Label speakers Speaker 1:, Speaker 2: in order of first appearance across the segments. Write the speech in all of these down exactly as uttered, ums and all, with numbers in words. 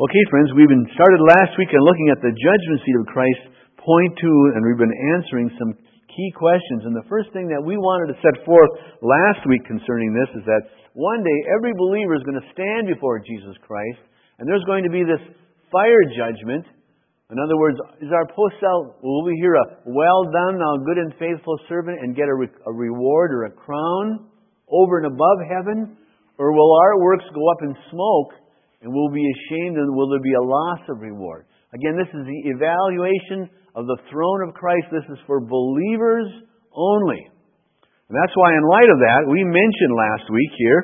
Speaker 1: Okay, friends, we've been started last week on looking at the judgment seat of Christ, point two, and we've been answering some key questions. And the first thing that we wanted to set forth last week concerning this is that one day every believer is going to stand before Jesus Christ, and there's going to be this fire judgment. In other words, is our post-cell, will we hear a well done, thou good and faithful servant, and get a, re- a reward or a crown over and above heaven? Or will our works go up in smoke and we'll be ashamed, and will there be a loss of reward? Again, this is the evaluation of the throne of Christ. This is for believers only. And that's why, in light of that, we mentioned last week here,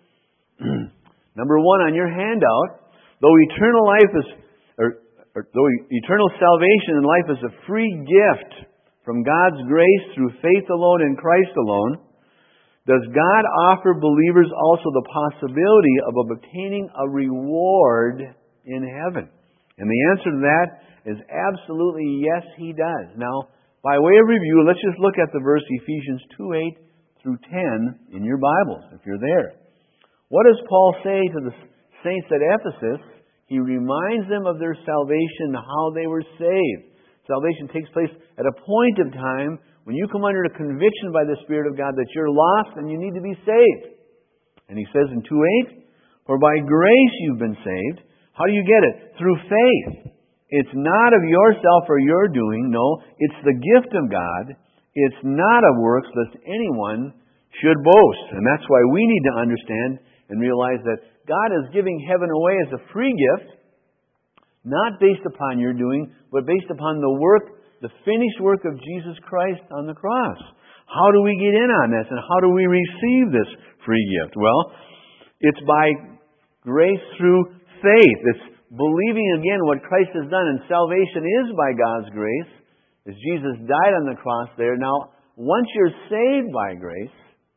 Speaker 1: number one on your handout, though eternal life is, or, or though eternal salvation in life is a free gift from God's grace through faith alone in Christ alone, does God offer believers also the possibility of obtaining a reward in heaven? And the answer to that is absolutely yes, He does. Now, by way of review, let's just look at the verse Ephesians two, eight through ten in your Bibles, if you're there. What does Paul say to the saints at Ephesus? He reminds them of their salvation, how they were saved. Salvation takes place at a point of time when you come under a conviction by the Spirit of God that you're lost and you need to be saved. And he says in two eight, for by grace you've been saved. How do you get it? Through faith. It's not of yourself or your doing. No, it's the gift of God. It's not of works lest anyone should boast. And that's why we need to understand and realize that God is giving heaven away as a free gift, not based upon your doing, but based upon the work, the finished work of Jesus Christ on the cross. How do we get in on this, and how do we receive this free gift? Well, it's by grace through faith. It's believing again what Christ has done, and salvation is by God's grace, as Jesus died on the cross there. Now, once you're saved by grace,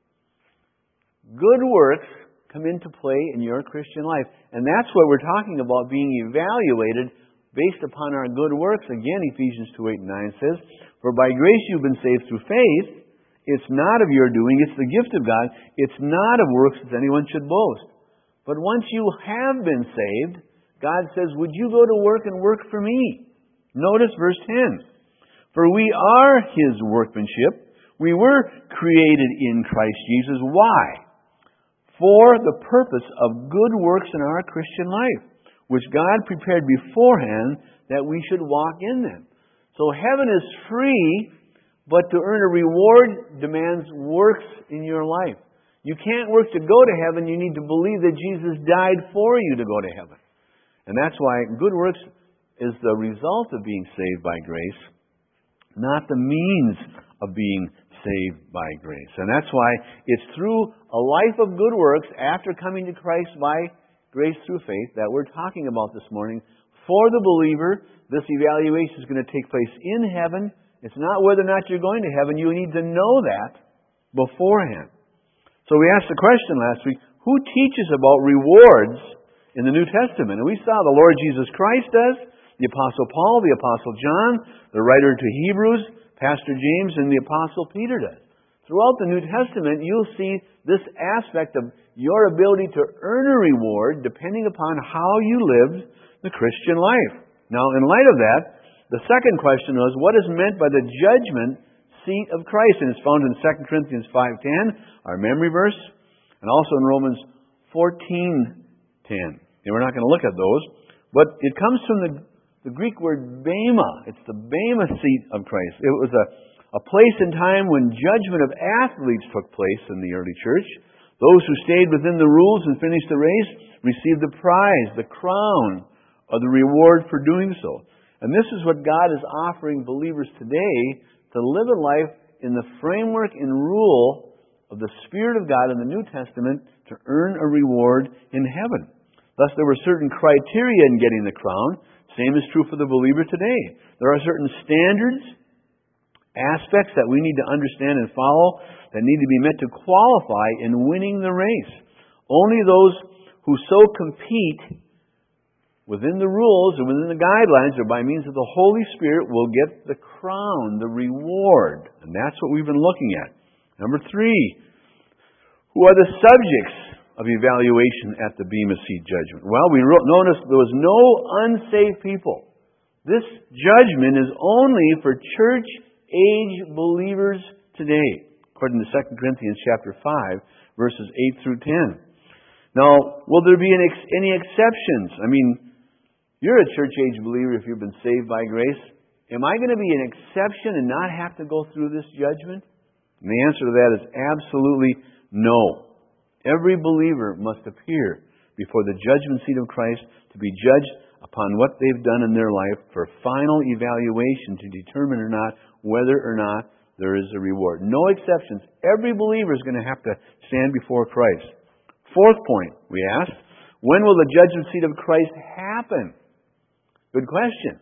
Speaker 1: good works come into play in your Christian life. And that's what we're talking about, being evaluated based upon our good works. Again, Ephesians two, eight, and nine says, for by grace you've been saved through faith. It's not of your doing, it's the gift of God. It's not of works that anyone should boast. But once you have been saved, God says, would you go to work and work for me? Notice verse ten. For we are His workmanship. We were created in Christ Jesus. Why? For the purpose of good works in our Christian life, which God prepared beforehand that we should walk in them. So heaven is free, but to earn a reward demands works in your life. You can't work to go to heaven. You need to believe that Jesus died for you to go to heaven. And that's why good works is the result of being saved by grace, not the means of being saved by grace. And that's why it's through a life of good works after coming to Christ by grace through faith that we're talking about this morning. For the believer, this evaluation is going to take place in heaven. It's not whether or not you're going to heaven. You need to know that beforehand. So we asked the question last week, who teaches about rewards in the New Testament? And we saw the Lord Jesus Christ does, the Apostle Paul, the Apostle John, the writer to Hebrews, Pastor James, and the Apostle Peter does. Throughout the New Testament, you'll see this aspect of your ability to earn a reward depending upon how you lived the Christian life. Now, in light of that, the second question was, what is meant by the judgment seat of Christ? And it's found in Second Corinthians five ten, our memory verse, and also in Romans fourteen ten. And we're not going to look at those, but it comes from the The Greek word bema. It's the bema seat of Christ. It was a, a place and time when judgment of athletes took place in the early church. Those who stayed within the rules and finished the race received the prize, the crown, or the reward for doing so. And this is what God is offering believers today, to live a life in the framework and rule of the Spirit of God in the New Testament to earn a reward in heaven. Thus, there were certain criteria in getting the crown. Same is true for the believer today. There are certain standards, aspects that we need to understand and follow that need to be met to qualify in winning the race. Only those who so compete within the rules and within the guidelines or by means of the Holy Spirit will get the crown, the reward. And that's what we've been looking at. Number three, who are the subjects of evaluation at the Bema Seat judgment? Well, we noticed there was no unsaved people. This judgment is only for church-age believers today, according to Second Corinthians chapter five, verses eight through ten. Now, will there be any exceptions? I mean, you're a church-age believer if you've been saved by grace. Am I going to be an exception and not have to go through this judgment? And the answer to that is absolutely no. Every believer must appear before the judgment seat of Christ to be judged upon what they've done in their life for final evaluation to determine or not whether or not there is a reward. No exceptions. Every believer is going to have to stand before Christ. Fourth point, we asked, when will the judgment seat of Christ happen? Good question.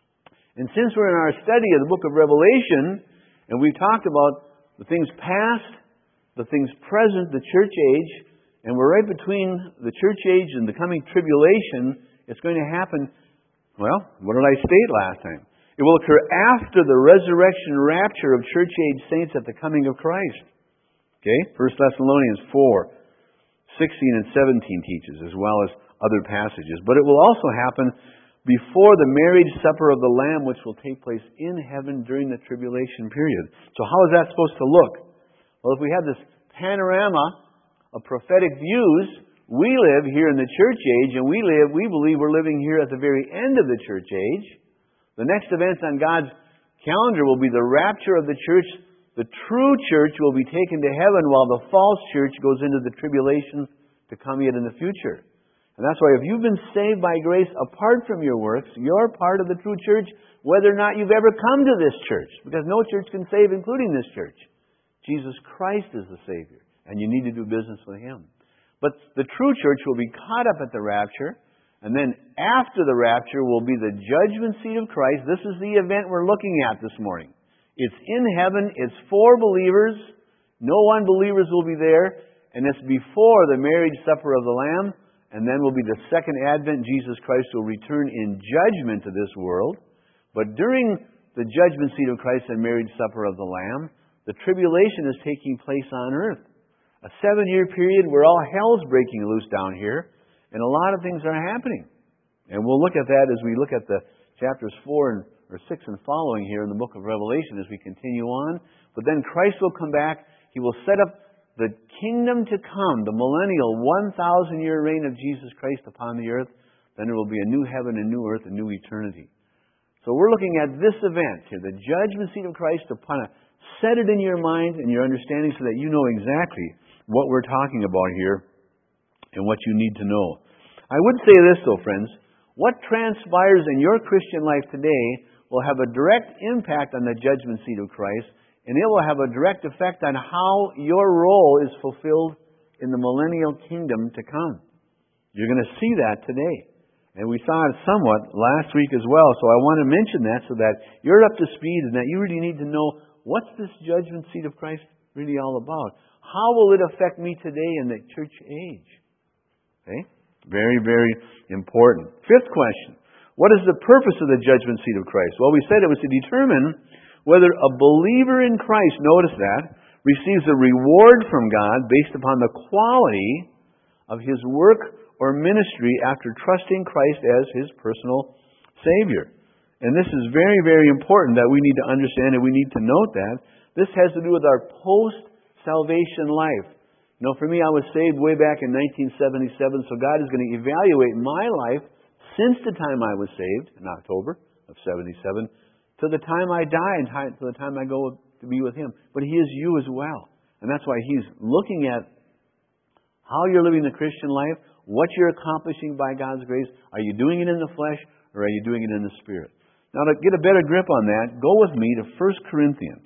Speaker 1: And since we're in our study of the book of Revelation, and we've talked about the things past, the things present, the church age, and we're right between the church age and the coming tribulation, it's going to happen, well, what did I state last time? It will occur after the resurrection rapture of church age saints at the coming of Christ. Okay? First Thessalonians four, sixteen and seventeen teaches, as well as other passages. But it will also happen before the marriage supper of the Lamb, which will take place in heaven during the tribulation period. So how is that supposed to look? Well, if we have this panorama of prophetic views, we live here in the church age, and we live, we believe we're living here at the very end of the church age. The next events on God's calendar will be the rapture of the church. The true church will be taken to heaven while the false church goes into the tribulation to come yet in the future. And that's why if you've been saved by grace apart from your works, you're part of the true church, whether or not you've ever come to this church. Because no church can save, including this church. Jesus Christ is the Savior, and you need to do business with Him. But the true church will be caught up at the rapture, and then after the rapture will be the judgment seat of Christ. This is the event we're looking at this morning. It's in heaven, it's for believers, no unbelievers will be there, and it's before the marriage supper of the Lamb, and then will be the second advent. Jesus Christ will return in judgment to this world. But during the judgment seat of Christ and marriage supper of the Lamb, the tribulation is taking place on earth. A seven-year period where all hell's breaking loose down here, and a lot of things are happening. And we'll look at that as we look at the chapters four and or six and following here in the book of Revelation as we continue on. But then Christ will come back. He will set up the kingdom to come, the millennial one thousand year reign of Jesus Christ upon the earth. Then there will be a new heaven, a new earth, a new eternity. So we're looking at this event here, the judgment seat of Christ, to kind of set it in your mind and your understanding so that you know exactly what we're talking about here and what you need to know. I would say this though, friends. What transpires in your Christian life today will have a direct impact on the judgment seat of Christ, and it will have a direct effect on how your role is fulfilled in the millennial kingdom to come. You're going to see that today. And we saw it somewhat last week as well, so I want to mention that so that you're up to speed and that you really need to know, what's this judgment seat of Christ really all about? How will it affect me today in the church age? Okay? Very, very important. Fifth question. What is the purpose of the judgment seat of Christ? Well, we said it was to determine whether a believer in Christ, notice that, receives a reward from God based upon the quality of his work or ministry after trusting Christ as his personal Savior. And this is very, very important that we need to understand, and we need to note that. This has to do with our post-salvation life. You know, for me, I was saved way back in nineteen seventy-seven, so God is going to evaluate my life since the time I was saved, in October of seventy-seven, to the time I die and to the time I go to be with Him. But He is you as well. And that's why He's looking at how you're living the Christian life, what you're accomplishing by God's grace. Are you doing it in the flesh, or are you doing it in the Spirit? Now, to get a better grip on that, go with me to First Corinthians.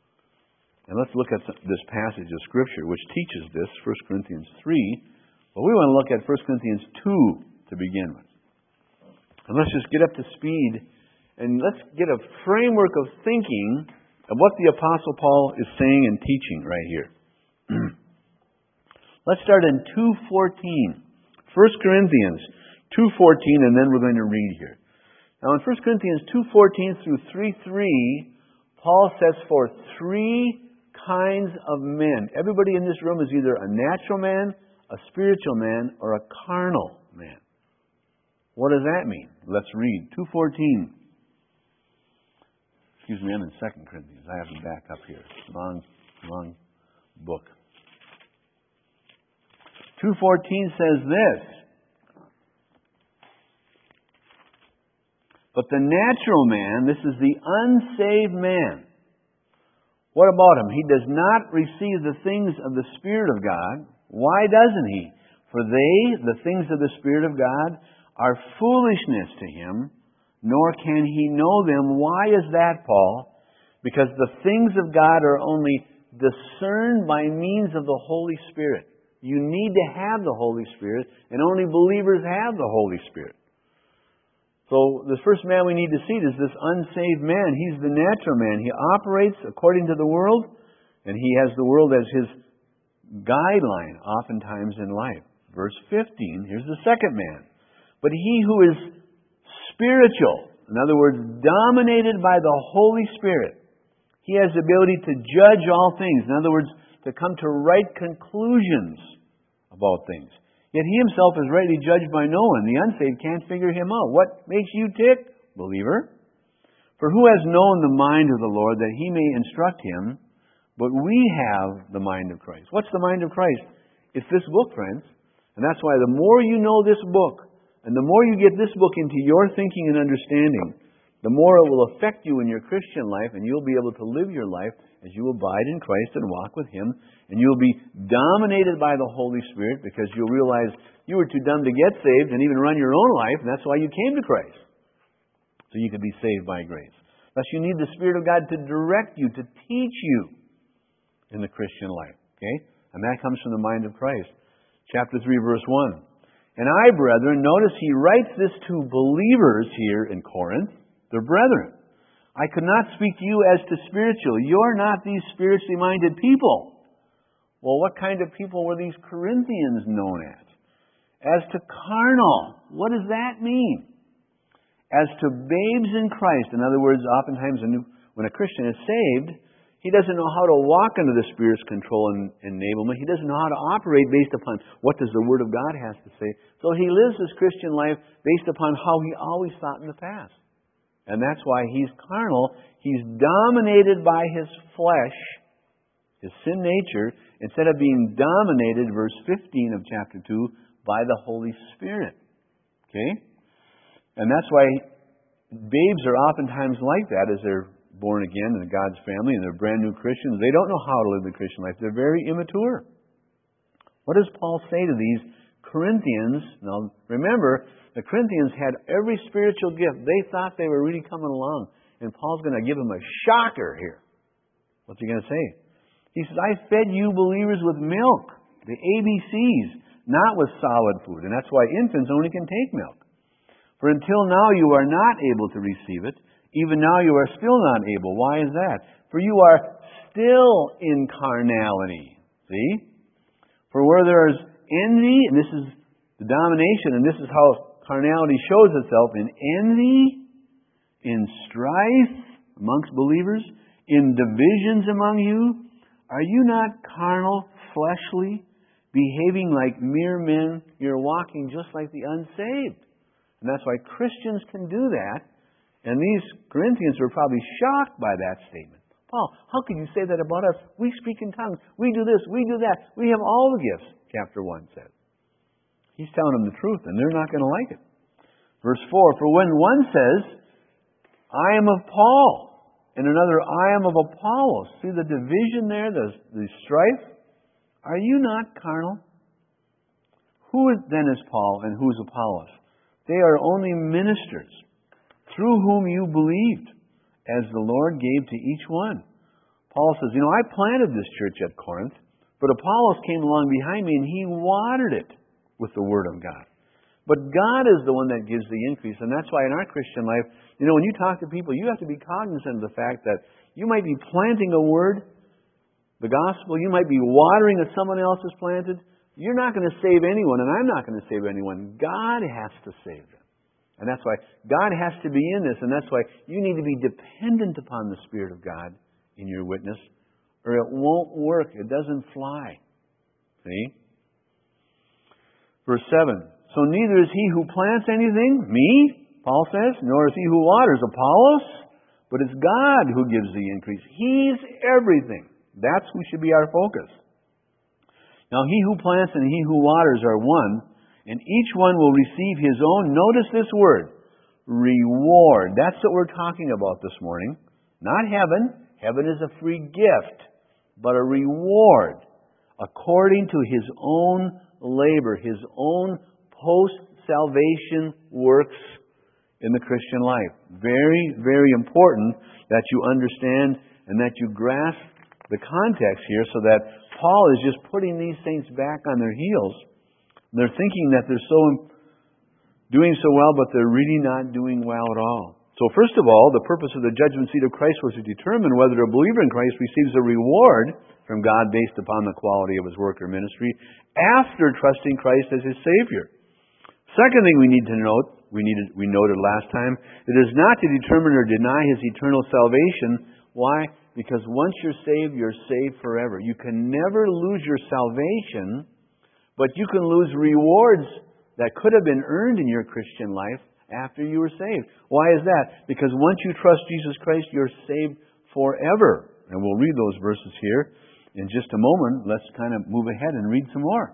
Speaker 1: And let's look at this passage of Scripture, which teaches this, First Corinthians three. But we want to look at First Corinthians two to begin with. And let's just get up to speed and let's get a framework of thinking of what the Apostle Paul is saying and teaching right here. Let's start in two fourteen. First Corinthians two fourteen, and then we're going to read here. Now in First Corinthians two fourteen through three three, Paul sets forth three kinds of men. Everybody in this room is either a natural man, a spiritual man or a carnal man. What does that mean? Let's read. two fourteen. Excuse me, I'm in Second Corinthians. I have to back up here. Long, long book. two fourteen says this. But the natural man, this is the unsaved man. What about him? He does not receive the things of the Spirit of God. Why doesn't he? For they, the things of the Spirit of God, are foolishness to him, nor can he know them. Why is that, Paul? Because the things of God are only discerned by means of the Holy Spirit. You need to have the Holy Spirit, and only believers have the Holy Spirit. So the first man we need to see is this unsaved man. He's the natural man. He operates according to the world, and he has the world as his guideline oftentimes in life. Verse fifteen, here's the second man. But he who is spiritual, in other words, dominated by the Holy Spirit, he has the ability to judge all things. In other words, to come to right conclusions about things. Yet he himself is rightly judged by no one. The unsaved can't figure him out. What makes you tick, believer? For who has known the mind of the Lord that he may instruct him? But we have the mind of Christ. What's the mind of Christ? It's this book, friends. And that's why the more you know this book, and the more you get this book into your thinking and understanding, the more it will affect you in your Christian life, and you'll be able to live your life as you abide in Christ and walk with Him. And you'll be dominated by the Holy Spirit because you'll realize you were too dumb to get saved and even run your own life, and that's why you came to Christ. So you could be saved by grace. Thus you need the Spirit of God to direct you, to teach you in the Christian life. Okay? And that comes from the mind of Christ. Chapter three, verse one. And I, brethren, notice he writes this to believers here in Corinth. They're brethren. I could not speak to you as to spiritual. You're not these spiritually minded people. Well, what kind of people were these Corinthians known as? As to carnal. What does that mean? As to babes in Christ. In other words, oftentimes when a Christian is saved, he doesn't know how to walk under the Spirit's control and enablement. He doesn't know how to operate based upon what does the Word of God has to say. So he lives his Christian life based upon how he always thought in the past. And that's why he's carnal. He's dominated by his flesh, his sin nature, instead of being dominated, verse fifteen of chapter two, by the Holy Spirit. Okay? And that's why babes are oftentimes like that as they're born again in God's family and they're brand new Christians. They don't know how to live the Christian life. They're very immature. What does Paul say to these Corinthians? Now, remember, the Corinthians had every spiritual gift. They thought they were really coming along. And Paul's going to give them a shocker here. What's he going to say? He says, I fed you believers with milk, the A B Cs, not with solid food. And that's why infants only can take milk. For until now you are not able to receive it. Even now you are still not able. Why is that? For you are still in carnality. See? For where there is envy, and this is the domination, and this is how carnality shows itself in envy, in strife amongst believers, in divisions among you. Are you not carnal, fleshly, behaving like mere men? You're walking just like the unsaved. And that's why Christians can do that. And these Corinthians were probably shocked by that statement. Paul, how can you say that about us? We speak in tongues. We do this. We do that. We have all the gifts, chapter one says. He's telling them the truth, and they're not going to like it. Verse four, for when one says, I am of Paul, and another, I am of Apollos. See the division there, the, the strife? Are you not carnal? Who then is Paul, and who is Apollos? They are only ministers, through whom you believed, as the Lord gave to each one. Paul says, you know, I planted this church at Corinth, but Apollos came along behind me and he watered it with the Word of God. But God is the one that gives the increase, and that's why in our Christian life, you know, when you talk to people, you have to be cognizant of the fact that you might be planting a word, the gospel, you might be watering that someone else has planted. You're not going to save anyone, and I'm not going to save anyone. God has to save them. And that's why God has to be in this, and that's why you need to be dependent upon the Spirit of God in your witness, or it won't work. It doesn't fly. See? Verse seven. So neither is he who plants anything, me, Paul says, nor is he who waters, Apollos, but it's God who gives the increase. He's everything. That's who should be our focus. Now he who plants and he who waters are one, and each one will receive his own, notice this word, reward. That's what we're talking about this morning. Not heaven. Heaven is a free gift, but a reward according to his own labor, his own post-salvation works in the Christian life. Very, very important that you understand and that you grasp the context here so that Paul is just putting these saints back on their heels. They're thinking that they're so doing so well, but they're really not doing well at all. So first of all, the purpose of the judgment seat of Christ was to determine whether a believer in Christ receives a reward from God based upon the quality of his work or ministry after trusting Christ as his Savior. Second thing we need to note, we needed, we noted last time, it is not to determine or deny his eternal salvation. Why? Because once you're saved, you're saved forever. You can never lose your salvation, but you can lose rewards that could have been earned in your Christian life after you were saved. Why is that? Because once you trust Jesus Christ, you're saved forever. And we'll read those verses here in just a moment. Let's kind of move ahead and read some more.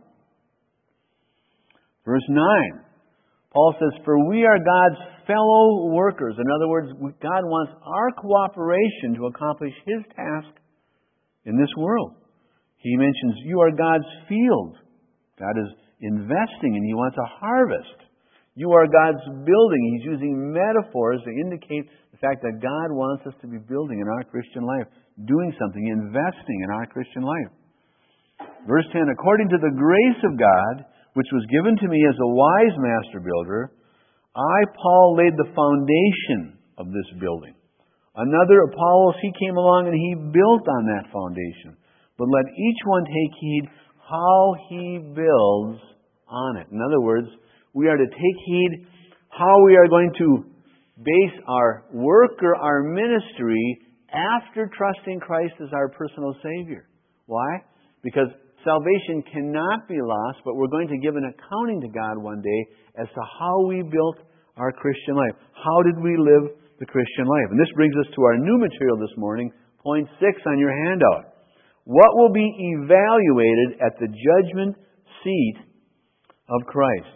Speaker 1: Verse nine. Paul says, for we are God's fellow workers. In other words, God wants our cooperation to accomplish his task in this world. He mentions, you are God's field. God is investing and he wants a harvest. You are God's building. He's using metaphors to indicate the fact that God wants us to be building in our Christian life, doing something, investing in our Christian life. Verse ten, according to the grace of God, which was given to me as a wise master builder, I, Paul, laid the foundation of this building. Another, Apollos, he came along and he built on that foundation. But let each one take heed how he builds on it. In other words, we are to take heed how we are going to base our work or our ministry after trusting Christ as our personal Savior. Why? Because salvation cannot be lost, but we're going to give an accounting to God one day as to how we built our Christian life. How did we live the Christian life? And this brings us to our new material this morning, point six on your handout. What will be evaluated at the judgment seat of Christ?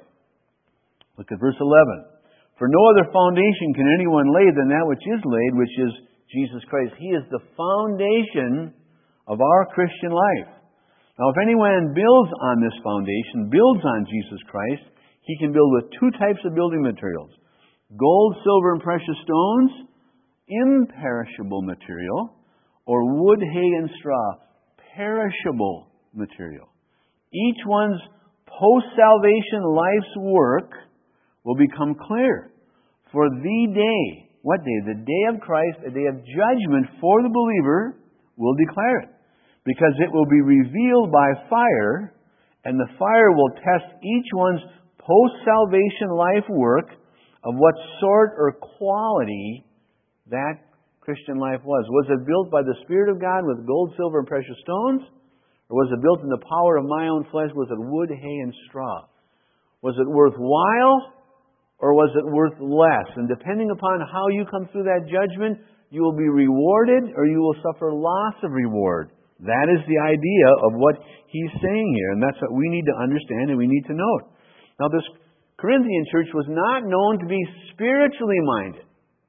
Speaker 1: Look at verse eleven. For no other foundation can anyone lay than that which is laid, which is Jesus Christ. He is the foundation of our Christian life. Now, if anyone builds on this foundation, builds on Jesus Christ, he can build with two types of building materials. Gold, silver, and precious stones, imperishable material, or wood, hay, and straw, perishable material. Each one's post-salvation life's work will become clear. For the day, what day? The day of Christ, a day of judgment for the believer, will declare it. Because it will be revealed by fire, and the fire will test each one's post-salvation life work of what sort or quality that Christian life was. Was it built by the Spirit of God with gold, silver, and precious stones? Or was it built in the power of my own flesh? Was it wood, hay, and straw? Was it worthwhile, or was it worth less? And depending upon how you come through that judgment, you will be rewarded or you will suffer loss of reward. That is the idea of what he's saying here, and that's what we need to understand and we need to note. Now, this Corinthian church was not known to be spiritually minded.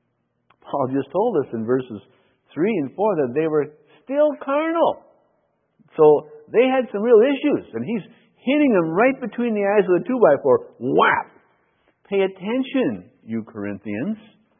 Speaker 1: Paul just told us in verses three and four that they were still carnal. So they had some real issues, and he's hitting them right between the eyes with a two by four. Whap! Pay attention, you Corinthians.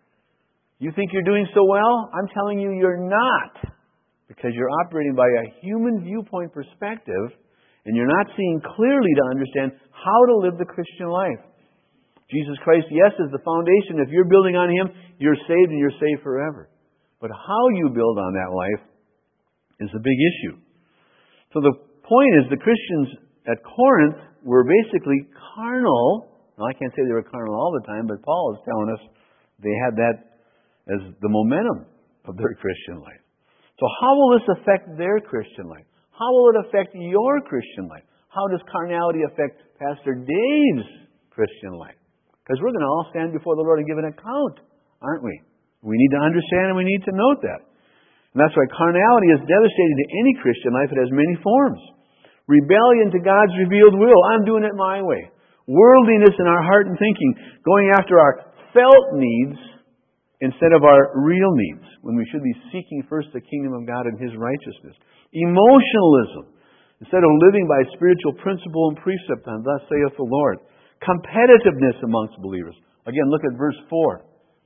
Speaker 1: You think you're doing so well? I'm telling you, you're not. Because you're operating by a human viewpoint perspective, and you're not seeing clearly to understand how to live the Christian life. Jesus Christ, yes, is the foundation. If you're building on Him, you're saved and you're saved forever. But how you build on that life is a big issue. So the point is, the Christians at Corinth were basically carnal. Now, I can't say they were carnal all the time, but Paul is telling us they had that as the momentum of their Christian life. So how will this affect their Christian life? How will it affect your Christian life? how does carnality affect Pastor Dave's Christian life? Because we're going to all stand before the Lord and give an account, aren't we? We need to understand and we need to note that. And that's why carnality is devastating to any Christian life. It has many forms. Rebellion to God's revealed will. I'm doing it my way. Worldliness in our heart and thinking. Going after our felt needs instead of our real needs, when we should be seeking first the kingdom of God and His righteousness. Emotionalism, instead of living by spiritual principle and precept, and thus saith the Lord. Competitiveness amongst believers. Again, look at verse four.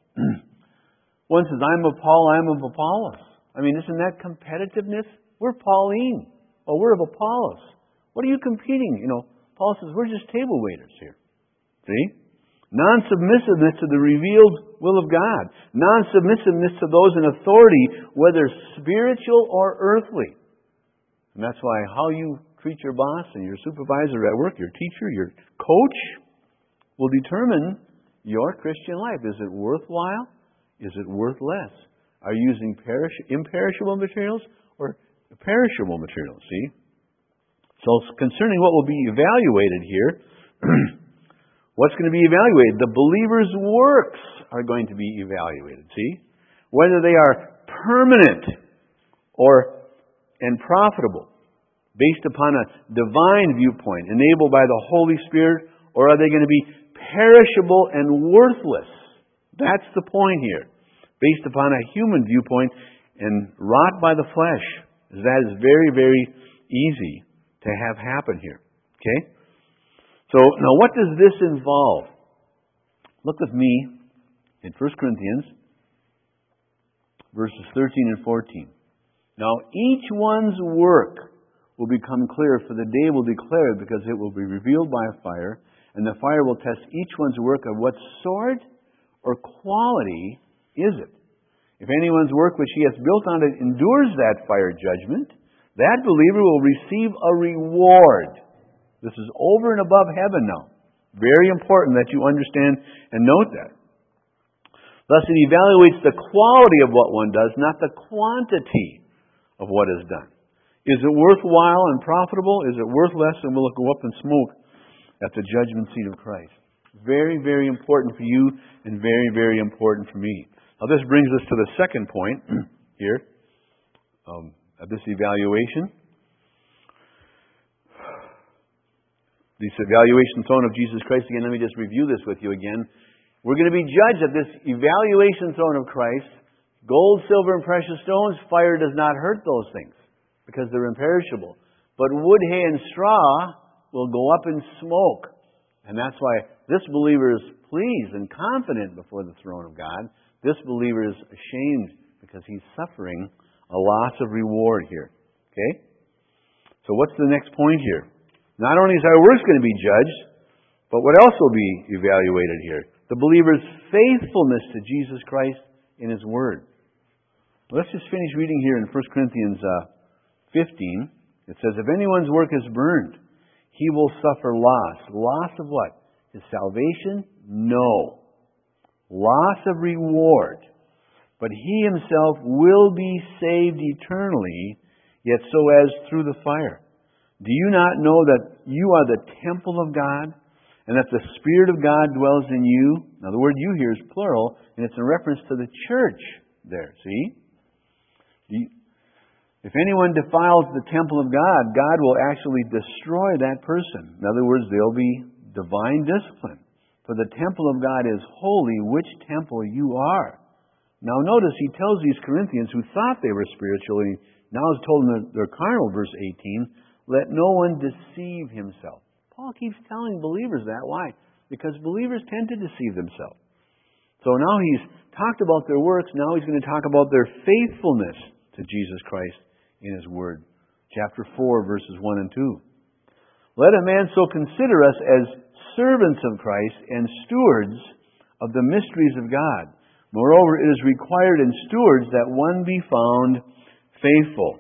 Speaker 1: One says, I'm of Paul, I'm of Apollos. I mean, isn't that competitiveness? We're Pauline. Oh, we're of Apollos. What are you competing? You know, Paul says, we're just table waiters here. See? Non-submissiveness to the revealed will of God. Non-submissiveness to those in authority, whether spiritual or earthly. And that's why how you treat your boss and your supervisor at work, your teacher, your coach, will determine your Christian life. Is it worthwhile? Is it worth less? Are you using perish, imperishable materials or perishable materials? See? So concerning what will be evaluated here, what's going to be evaluated? The believer's works are going to be evaluated. See? Whether they are permanent or and profitable, based upon a divine viewpoint, enabled by the Holy Spirit, or are they going to be perishable and worthless? That's the point here. Based upon a human viewpoint and wrought by the flesh. That is very, very easy to have happen here. Okay? So, now what does this involve? Look with me in First Corinthians, verses thirteen and fourteen. Now, each one's work will become clear, for the day will declare it, because it will be revealed by a fire, and the fire will test each one's work of what sort or quality is it. If anyone's work which he has built on it endures that fire judgment, that believer will receive a reward. This is over and above heaven now. Very important that you understand and note that. Thus it evaluates the quality of what one does, not the quantity of what is done. Is it worthwhile and profitable? Is it worth less, and will it go up in smoke at the judgment seat of Christ? Very, very important for you and very, very important for me. Now this brings us to the second point here um, of this evaluation. This evaluation throne of Jesus Christ. Again, let me just review this with you again. We're going to be judged at this evaluation throne of Christ. Gold, silver, and precious stones, fire does not hurt those things because they're imperishable. But wood, hay, and straw will go up in smoke. And that's why this believer is pleased and confident before the throne of God. This believer is ashamed because he's suffering a loss of reward here. Okay? So what's the next point here? Not only is our works going to be judged, but what else will be evaluated here? The believer's faithfulness to Jesus Christ in His Word. Let's just finish reading here in First Corinthians uh, fifteen. It says, if anyone's work is burned, he will suffer loss. Loss of what? His salvation? No. Loss of reward. But he himself will be saved eternally, yet so as through the fire. Do you not know that you are the temple of God, and that the Spirit of God dwells in you? Now the word you here is plural, and it's in reference to the church there. See? You, if anyone defiles the temple of God, God will actually destroy that person. In other words, there'll be divine discipline. For the temple of God is holy, which temple you are. Now notice he tells these Corinthians who thought they were spiritual, and now he's told them they're carnal, verse eighteen, let no one deceive himself. Paul keeps telling believers that. Why? Because believers tend to deceive themselves. So now he's talked about their works, now he's going to talk about their faithfulness to Jesus Christ in His Word. Chapter four, verses one and two. Let a man so consider us as servants of Christ and stewards of the mysteries of God. Moreover, it is required in stewards that one be found faithful.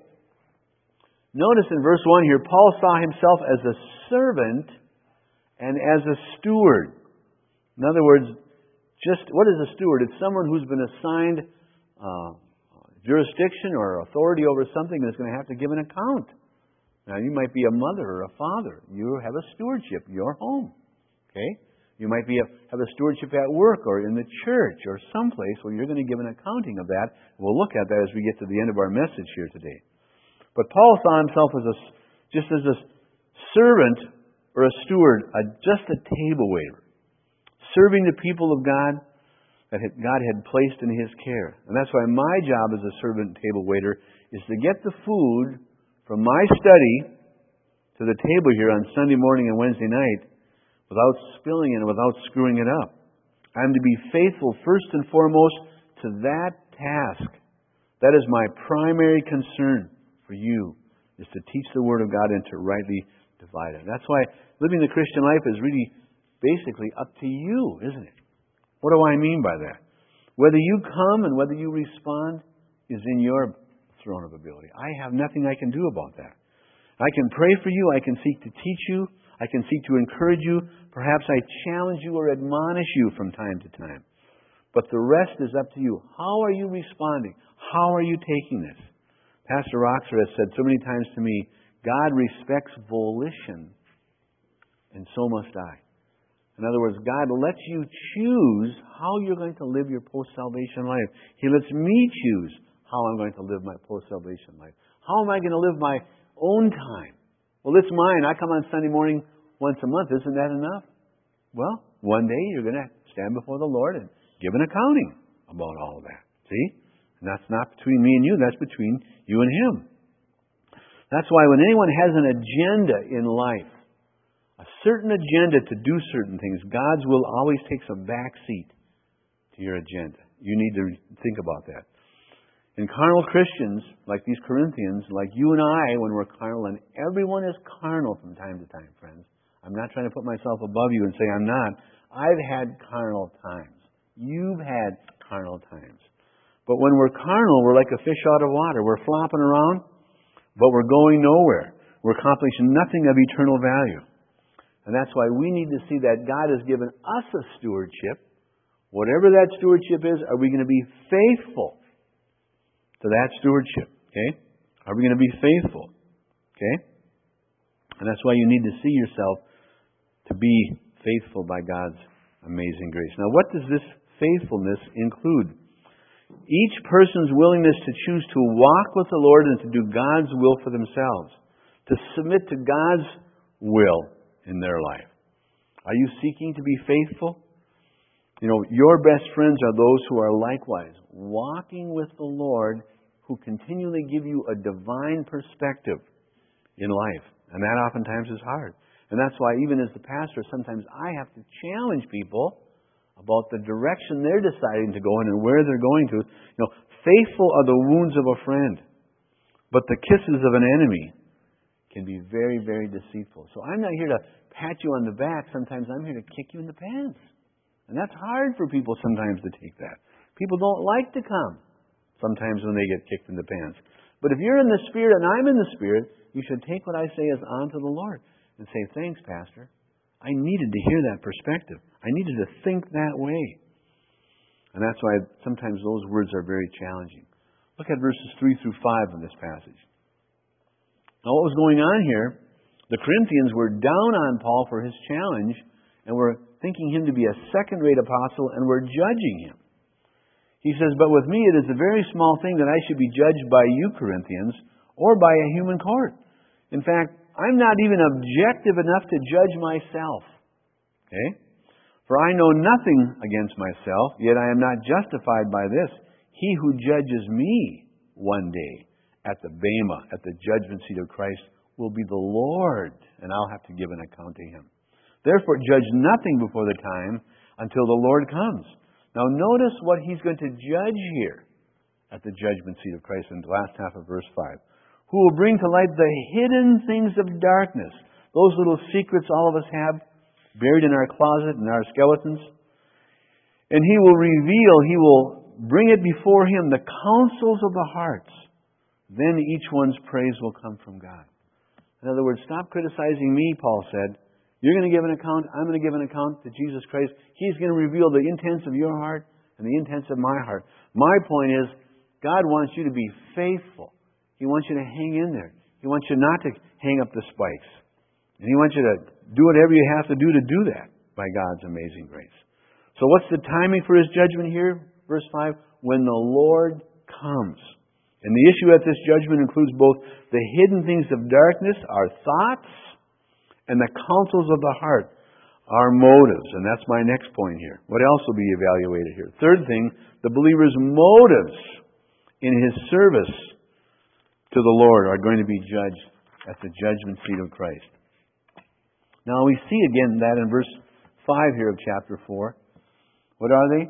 Speaker 1: Notice in verse one here, Paul saw himself as a servant and as a steward. In other words, just what is a steward? It's someone who's been assigned uh, jurisdiction or authority over something and is going to have to give an account. Now, you might be a mother or a father. You have a stewardship, your home. Okay? You might be a, have a stewardship at work or in the church or someplace where you're going to give an accounting of that. We'll look at that as we get to the end of our message here today. But Paul saw himself as a, just as a servant or a steward, a, just a table waiter, serving the people of God that God had placed in His care. And that's why my job as a servant table waiter is to get the food from my study to the table here on Sunday morning and Wednesday night without spilling it and without screwing it up. I'm to be faithful first and foremost to that task. That is my primary concern for you, is to teach the Word of God and to rightly divide it. That's why living the Christian life is really basically up to you, isn't it? What do I mean by that? Whether you come and whether you respond is in your throne of ability. I have nothing I can do about that. I can pray for you. I can seek to teach you. I can seek to encourage you. Perhaps I challenge you or admonish you from time to time. But the rest is up to you. How are you responding? How are you taking this? Pastor Roxer has said so many times to me, God respects volition, and so must I. In other words, God lets you choose how you're going to live your post-salvation life. He lets me choose how I'm going to live my post-salvation life. How am I going to live my own time? Well, it's mine. I come on Sunday morning once a month. Isn't that enough? Well, one day you're going to stand before the Lord and give an accounting about all of that. See? And that's not between me and you. That's between you and Him. That's why when anyone has an agenda in life, a certain agenda to do certain things, God's will always takes a back seat to your agenda. You need to think about that. In carnal Christians, like these Corinthians, like you and I, when we're carnal, and everyone is carnal from time to time, friends. I'm not trying to put myself above you and say I'm not. I've had carnal times. You've had carnal times. But when we're carnal, we're like a fish out of water. We're flopping around, but we're going nowhere. We're accomplishing nothing of eternal value. And that's why we need to see that God has given us a stewardship. Whatever that stewardship is, are we going to be faithful to that stewardship? Okay? Are we going to be faithful? Okay? And that's why you need to see yourself to be faithful by God's amazing grace. Now, what does this faithfulness include? Each person's willingness to choose to walk with the Lord and to do God's will for themselves. To submit to God's will in their life. Are you seeking to be faithful? You know, your best friends are those who are likewise walking with the Lord, who continually give you a divine perspective in life. And that oftentimes is hard. And that's why even as the pastor, sometimes I have to challenge people about the direction they're deciding to go in and where they're going to. You know, faithful are the wounds of a friend, but the kisses of an enemy can be very, very deceitful. So I'm not here to pat you on the back. Sometimes I'm here to kick you in the pants. And that's hard for people sometimes to take that. People don't like to come sometimes when they get kicked in the pants. But if you're in the Spirit and I'm in the Spirit, you should take what I say as onto the Lord and say, thanks, Pastor. I needed to hear that perspective. I needed to think that way. And that's why sometimes those words are very challenging. Look at verses three through five in this passage. Now, what was going on here, the Corinthians were down on Paul for his challenge and were thinking him to be a second-rate apostle and were judging him. He says, but with me it is a very small thing that I should be judged by you, Corinthians, or by a human court. In fact, I'm not even objective enough to judge myself. Okay? For I know nothing against myself, yet I am not justified by this. He who judges me one day at the Bema, at the judgment seat of Christ, will be the Lord, and I'll have to give an account to Him. Therefore, judge nothing before the time until the Lord comes. Now, notice what He's going to judge here at the judgment seat of Christ in the last half of verse five. Who will bring to light the hidden things of darkness, those little secrets all of us have buried in our closet and our skeletons. And He will reveal, He will bring it before Him, the counsels of the hearts. Then each one's praise will come from God. In other words, stop criticizing me, Paul said. You're going to give an account, I'm going to give an account to Jesus Christ. He's going to reveal the intents of your heart and the intents of my heart. My point is, God wants you to be faithful. He wants you to hang in there. He He wants you not to hang up the spikes. And He wants you to do whatever you have to do to do that by God's amazing grace. So what's the timing for His judgment here? Verse five, when the Lord comes. And the issue at this judgment includes both the hidden things of darkness, our thoughts, and the counsels of the heart, our motives. And that's my next point here. What else will be evaluated here? Third thing, the believer's motives in his service to the Lord are going to be judged at the judgment seat of Christ. Now we see again that in verse five here of chapter four. What are they?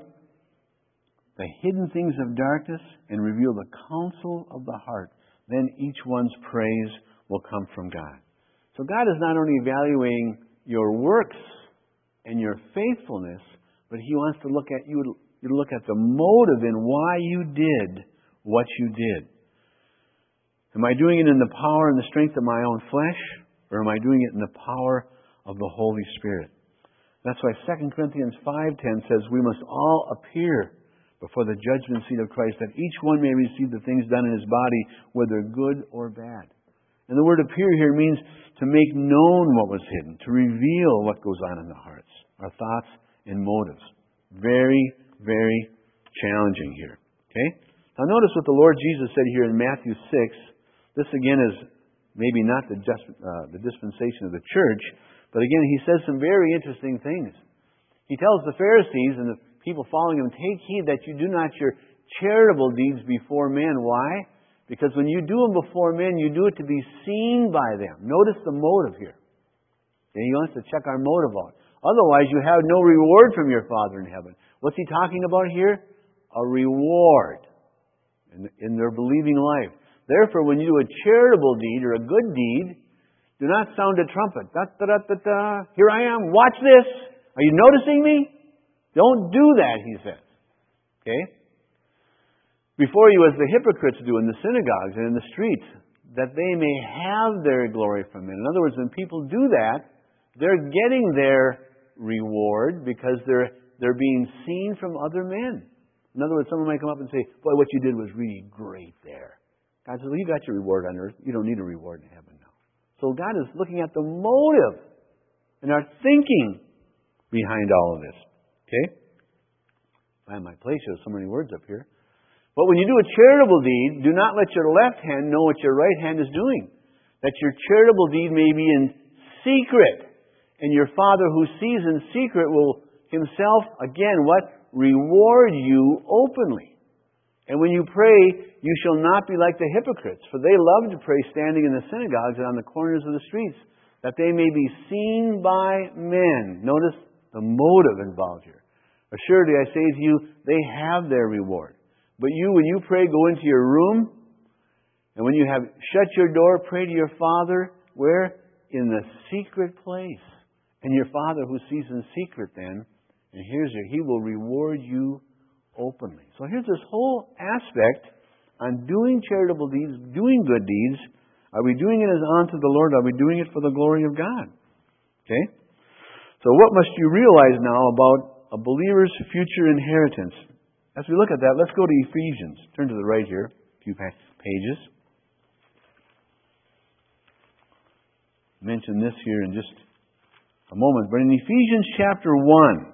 Speaker 1: The hidden things of darkness and reveal the counsel of the heart. Then each one's praise will come from God. So God is not only evaluating your works and your faithfulness, but He wants to look at you, you to look at the motive in why you did what you did. Am I doing it in the power and the strength of my own flesh, or am I doing it in the power of the Holy Spirit? That's why Second Corinthians five ten says we must all appear before the judgment seat of Christ, that each one may receive the things done in his body, whether good or bad. And the word appear here means to make known what was hidden, to reveal what goes on in the hearts, our thoughts and motives. Very, very challenging here. Okay? Now notice what the Lord Jesus said here in Matthew six. This again is maybe not the, just, uh, the dispensation of the church, but again He says some very interesting things. He tells the Pharisees and the people following Him, take heed that you do not your charitable deeds before men. Why? Because when you do them before men, you do it to be seen by them. Notice the motive here. And He wants to check our motive out. Otherwise, you have no reward from your Father in heaven. What's He talking about here? A reward in, in their believing life. Therefore, when you do a charitable deed or a good deed, do not sound a trumpet. Da, da, da, da, da. Here I am. Watch this. Are you noticing me? Don't do that, He says. Okay? Before you, as the hypocrites do in the synagogues and in the streets, that they may have their glory from men. In other words, when people do that, they're getting their reward because they're they're being seen from other men. In other words, someone might come up and say, boy, what you did was really great there. God says, well, you got your reward on earth. You don't need a reward in heaven now. So God is looking at the motive and our thinking behind all of this. Okay? Find my place. There's so many words up here. But when you do a charitable deed, do not let your left hand know what your right hand is doing, that your charitable deed may be in secret. And your Father who sees in secret will Himself, again, what? Reward you openly. And when you pray, you shall not be like the hypocrites, for they love to pray standing in the synagogues and on the corners of the streets, that they may be seen by men. Notice the motive involved here. Assuredly, I say to you, they have their reward. But you, when you pray, go into your room, and when you have shut your door, pray to your Father, where? In the secret place. And your Father who sees in secret then, and hears you, He will reward you openly. So here's this whole aspect on doing charitable deeds, doing good deeds. Are we doing it as unto the Lord? Are we doing it for the glory of God? Okay? So what must you realize now about a believer's future inheritance? As we look at that, let's go to Ephesians. Turn to the right here, a few pages. Mention this here in just a moment. But in Ephesians chapter one,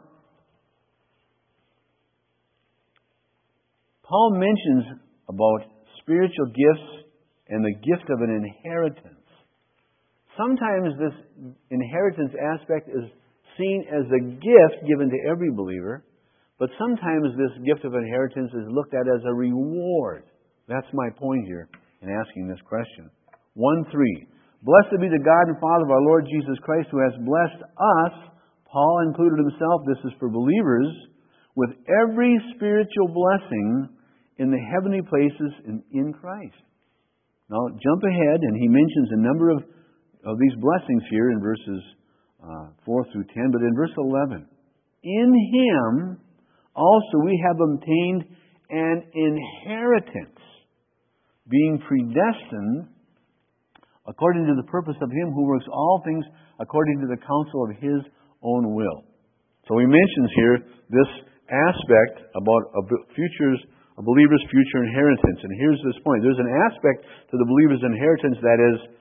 Speaker 1: Paul mentions about spiritual gifts and the gift of an inheritance. Sometimes this inheritance aspect is seen as a gift given to every believer, but sometimes this gift of inheritance is looked at as a reward. That's my point here in asking this question. one three. Blessed be the God and Father of our Lord Jesus Christ, who has blessed us, Paul included himself, this is for believers, with every spiritual blessing in the heavenly places in, in Christ. Now, jump ahead, and he mentions a number of, of these blessings here in verses uh, four through ten, but in verse eleven, in Him also we have obtained an inheritance, being predestined according to the purpose of Him who works all things according to the counsel of His own will. So he mentions here this aspect about a future's a believer's future inheritance. And here's this point. There's an aspect to the believer's inheritance that is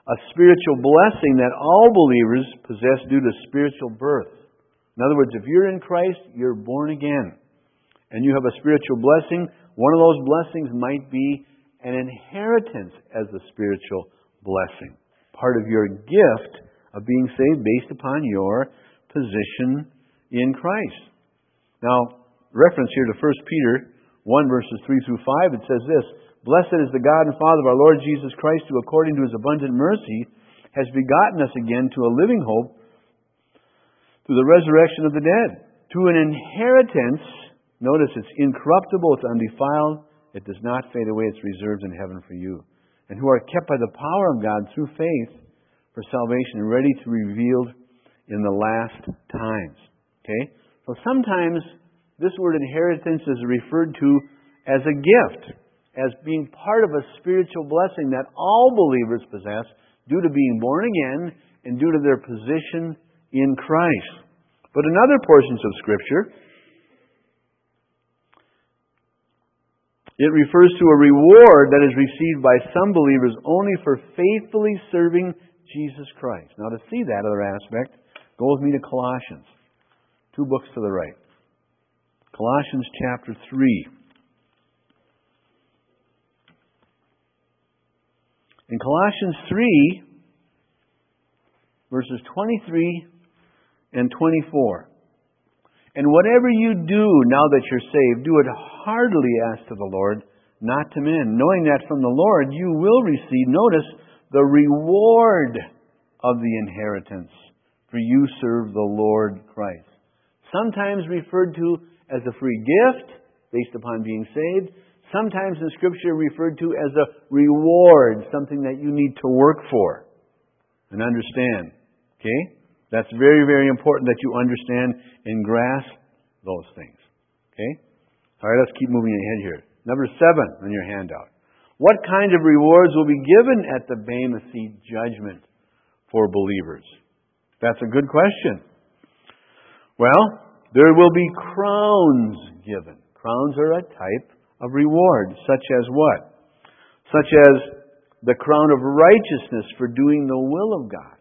Speaker 1: a spiritual blessing that all believers possess due to spiritual birth. In other words, if you're in Christ, you're born again. And you have a spiritual blessing. One of those blessings might be an inheritance as a spiritual blessing. Part of your gift of being saved based upon your position in Christ. Now, reference here to First Peter one, verses three through five, it says this, Blessed is the God and Father of our Lord Jesus Christ, who according to His abundant mercy has begotten us again to a living hope through the resurrection of the dead, to an inheritance, notice it's incorruptible, it's undefiled, it does not fade away, it's reserved in heaven for you, and who are kept by the power of God through faith for salvation, ready to be revealed in the last times. Okay? So sometimes this word inheritance is referred to as a gift, as being part of a spiritual blessing that all believers possess due to being born again and due to their position in Christ. But in other portions of Scripture, it refers to a reward that is received by some believers only for faithfully serving Jesus Christ. Now, to see that other aspect, go with me to Colossians, two books to the right. Colossians chapter three. In Colossians three, verses twenty-three and twenty-four. And whatever you do now that you're saved, do it heartily as to the Lord, not to men, knowing that from the Lord you will receive, notice, the reward of the inheritance, for you serve the Lord Christ. Sometimes referred to as a free gift, based upon being saved. Sometimes in Scripture referred to as a reward, something that you need to work for and understand. Okay? That's very, very important that you understand and grasp those things. Okay? All right, let's keep moving ahead here. Number seven on your handout. What kind of rewards will be given at the Bema Seat judgment for believers? That's a good question. Well, there will be crowns given. Crowns are a type of reward, such as what? Such as the crown of righteousness for doing the will of God.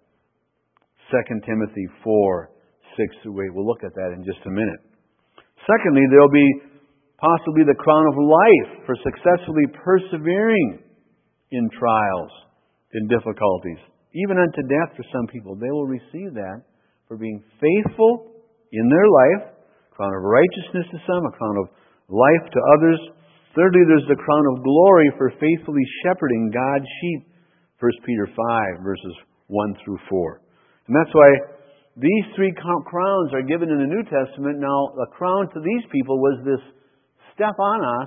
Speaker 1: Second Timothy four, six through eight. We'll look at that in just a minute. Secondly, there will be possibly the crown of life for successfully persevering in trials, in difficulties. Even unto death for some people. They will receive that for being faithful in their life. Crown of righteousness to some, a crown of life to others. Thirdly, there's the crown of glory for faithfully shepherding God's sheep. First Peter five, verses one through four. And that's why these three crowns are given in the New Testament. Now, a crown to these people was this Stephanos,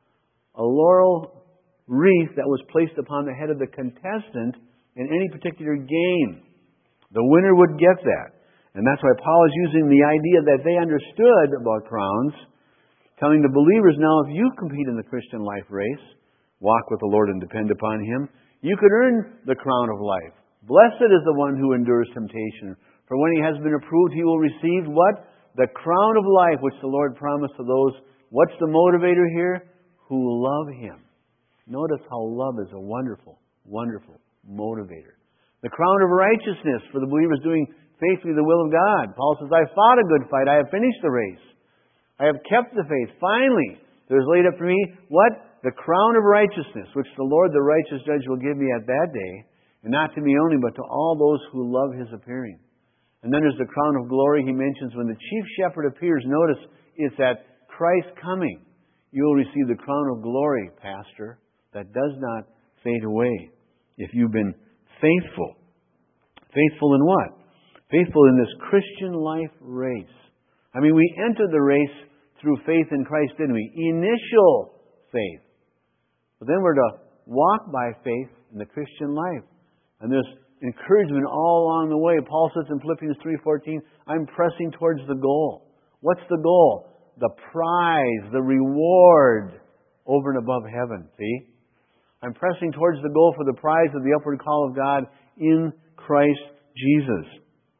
Speaker 1: a laurel wreath that was placed upon the head of the contestant in any particular game. The winner would get that. And that's why Paul is using the idea that they understood about crowns, telling the believers, now if you compete in the Christian life race, walk with the Lord and depend upon Him, you could earn the crown of life. Blessed is the one who endures temptation, for when he has been approved, he will receive what? The crown of life which the Lord promised to those. What's the motivator here? Who love Him. Notice how love is a wonderful, wonderful motivator. The crown of righteousness for the believers doing faithfully the will of God. Paul says, I fought a good fight. I have finished the race. I have kept the faith. Finally, there is laid up for me, what? The crown of righteousness, which the Lord, the righteous judge, will give me at that day. And not to me only, but to all those who love His appearing. And then there's the crown of glory He mentions when the chief shepherd appears. Notice, it's at Christ's coming. You will receive the crown of glory, pastor, that does not fade away if you've been faithful. Faithful in what? Faithful in this Christian life race. I mean, we entered the race through faith in Christ, didn't we? Initial faith. But then we're to walk by faith in the Christian life. And there's encouragement all along the way. Paul says in Philippians three fourteen, I'm pressing towards the goal. What's the goal? The prize, the reward over and above heaven. See? I'm pressing towards the goal for the prize of the upward call of God in Christ Jesus.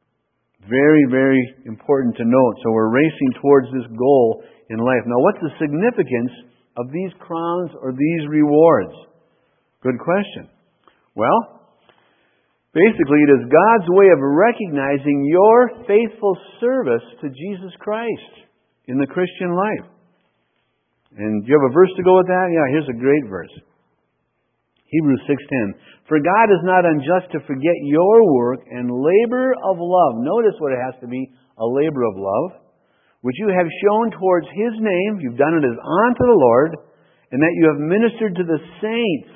Speaker 1: Very, very important to note. So we're racing towards this goal in life. Now, what's the significance of these crowns or these rewards? Good question. Well, Basically, it is God's way of recognizing your faithful service to Jesus Christ in the Christian life. And do you have a verse to go with that? Yeah, here's a great verse. Hebrews six ten. For God is not unjust to forget your work and labor of love. Notice what it has to be, a labor of love, which you have shown towards His name. You've done it as unto the Lord, and that you have ministered to the saints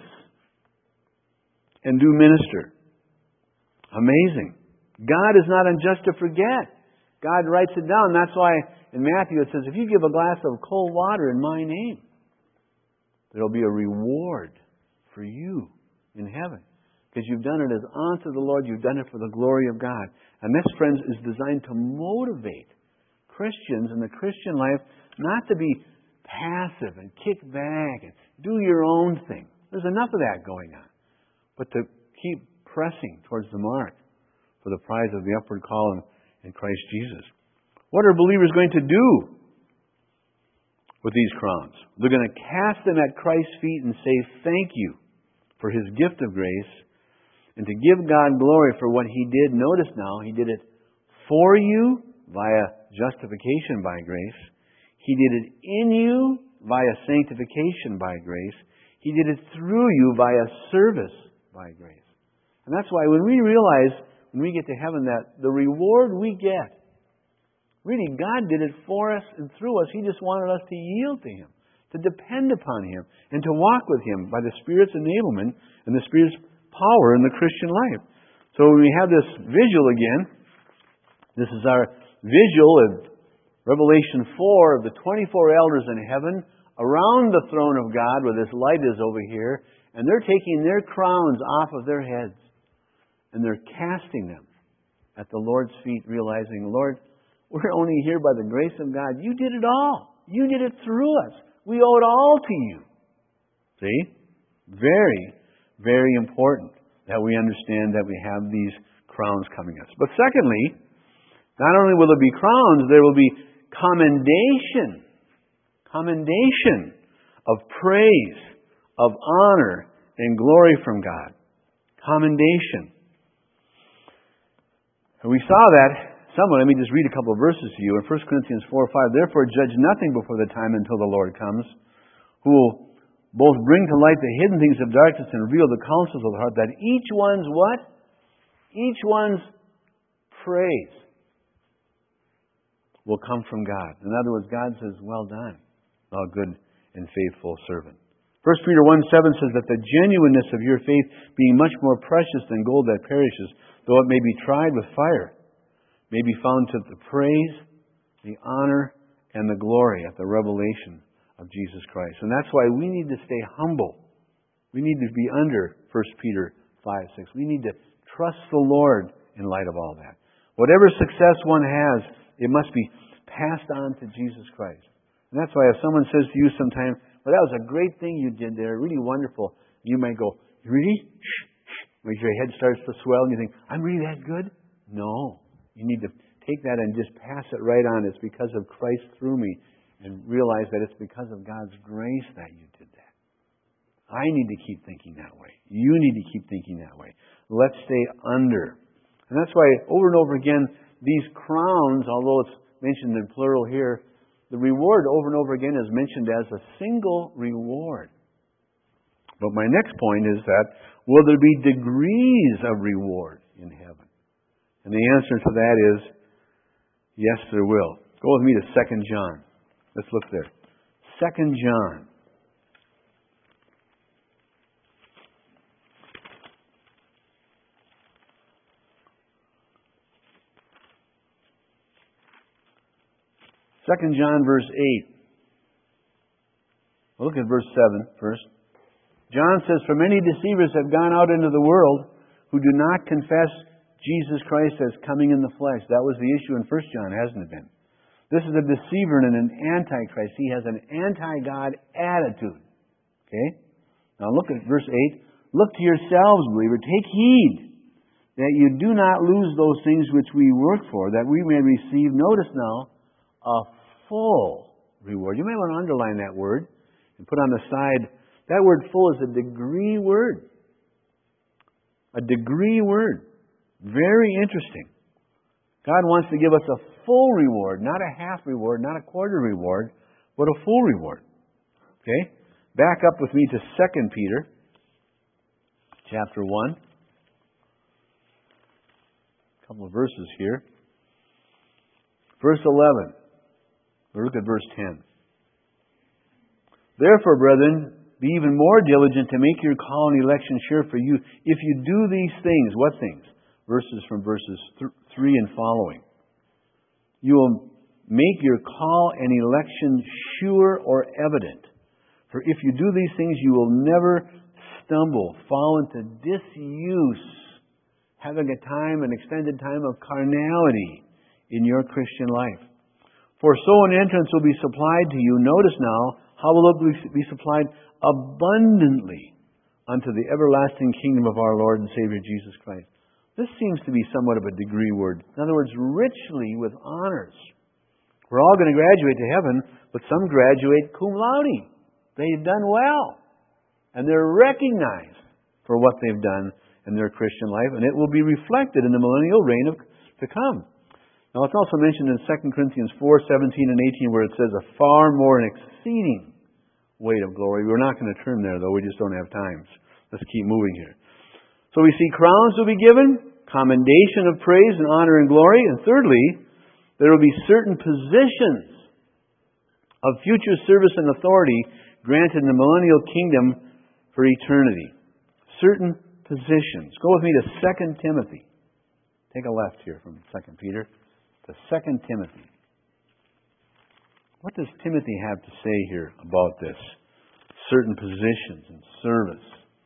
Speaker 1: and do minister. Amazing. God is not unjust to forget. God writes it down. That's why in Matthew it says, if you give a glass of cold water in my name, there will be a reward for you in heaven. Because you've done it as unto the Lord. You've done it for the glory of God. And this, friends, is designed to motivate Christians in the Christian life not to be passive and kick back and do your own thing. There's enough of that going on. But to keep pressing towards the mark for the prize of the upward call in, in Christ Jesus. What are believers going to do with these crowns? They're going to cast them at Christ's feet and say, thank you for His gift of grace, and to give God glory for what He did. Notice now, He did it for you via justification by grace. He did it in you via sanctification by grace. He did it through you via service by grace. And that's why when we realize, when we get to heaven, that the reward we get, really God did it for us and through us. He just wanted us to yield to Him, to depend upon Him, and to walk with Him by the Spirit's enablement and the Spirit's power in the Christian life. So when we have this visual again, this is our visual of Revelation four of the twenty-four elders in heaven around the throne of God where this light is over here, and they're taking their crowns off of their heads and they're casting them at the Lord's feet, realizing, Lord, we're only here by the grace of God. You did it all. You did it through us. We owe it all to you. See? Very, very important that we understand that we have these crowns coming us. But secondly, not only will there be crowns, there will be commendation. Commendation of praise, of honor, and glory from God. Commendation. And we saw that somewhat. Let me just read a couple of verses to you. In First Corinthians four five, therefore judge nothing before the time until the Lord comes, who will both bring to light the hidden things of darkness and reveal the counsels of the heart, that each one's what? Each one's praise will come from God. In other words, God says, well done, thou good and faithful servant. First Peter one seven says that the genuineness of your faith being much more precious than gold that perishes, though it may be tried with fire, may be found to the praise, the honor, and the glory at the revelation of Jesus Christ. And that's why we need to stay humble. We need to be under First Peter five six. We need to trust the Lord in light of all that. Whatever success one has, it must be passed on to Jesus Christ. And that's why if someone says to you sometime, well, that was a great thing you did there, really wonderful, you might go, really? Shh, shh. When your head starts to swell and you think, I'm really that good? No. You need to take that and just pass it right on. It's because of Christ through me, and realize that it's because of God's grace that you did that. I need to keep thinking that way. You need to keep thinking that way. Let's stay under. And that's why over and over again, these crowns, although it's mentioned in plural here, the reward over and over again is mentioned as a single reward. But my next point is that, will there be degrees of reward in heaven? And the answer to that is, yes, there will. Go with me to Second John. Let's look there. Second John. Second John verse eight. We'll look at verse seven first. John says, for many deceivers have gone out into the world who do not confess Jesus Christ as coming in the flesh. That was the issue in First John, hasn't it been? This is a deceiver and an antichrist. He has an anti-God attitude. Okay? Now look at verse eight. Look to yourselves, believer. Take heed that you do not lose those things which we work for, that we may receive, notice now, a full reward. You may want to underline that word and put on the side. That word full is a degree word. A degree word. Very interesting. God wants to give us a full reward, not a half reward, not a quarter reward, but a full reward. Okay? Back up with me to Second Peter, chapter one. A couple of verses here. Verse eleven. Look at verse ten. Therefore, brethren, be even more diligent to make your call and election sure for you. If you do these things, what things? Verses from verses th- three and following. You will make your call and election sure or evident. For if you do these things, you will never stumble, fall into disuse, having a time, an extended time of carnality in your Christian life. For so an entrance will be supplied to you. Notice now, how will it be supplied? Abundantly unto the everlasting kingdom of our Lord and Savior Jesus Christ. This seems to be somewhat of a degree word. In other words, richly with honors. We're all going to graduate to heaven, but some graduate cum laude. They've done well. And they're recognized for what they've done in their Christian life, and it will be reflected in the millennial reign of, to come. Now, it's also mentioned in Second Corinthians four, seventeen and eighteen, where it says a far more and exceeding weight of glory. We're not going to turn there, though. We just don't have time. Let's keep moving here. So we see crowns will be given, commendation of praise and honor and glory. And thirdly, there will be certain positions of future service and authority granted in the millennial kingdom for eternity. Certain positions. Go with me to Second Timothy. Take a left here from Second Peter to Second Timothy. What does Timothy have to say here about this? Certain positions and service.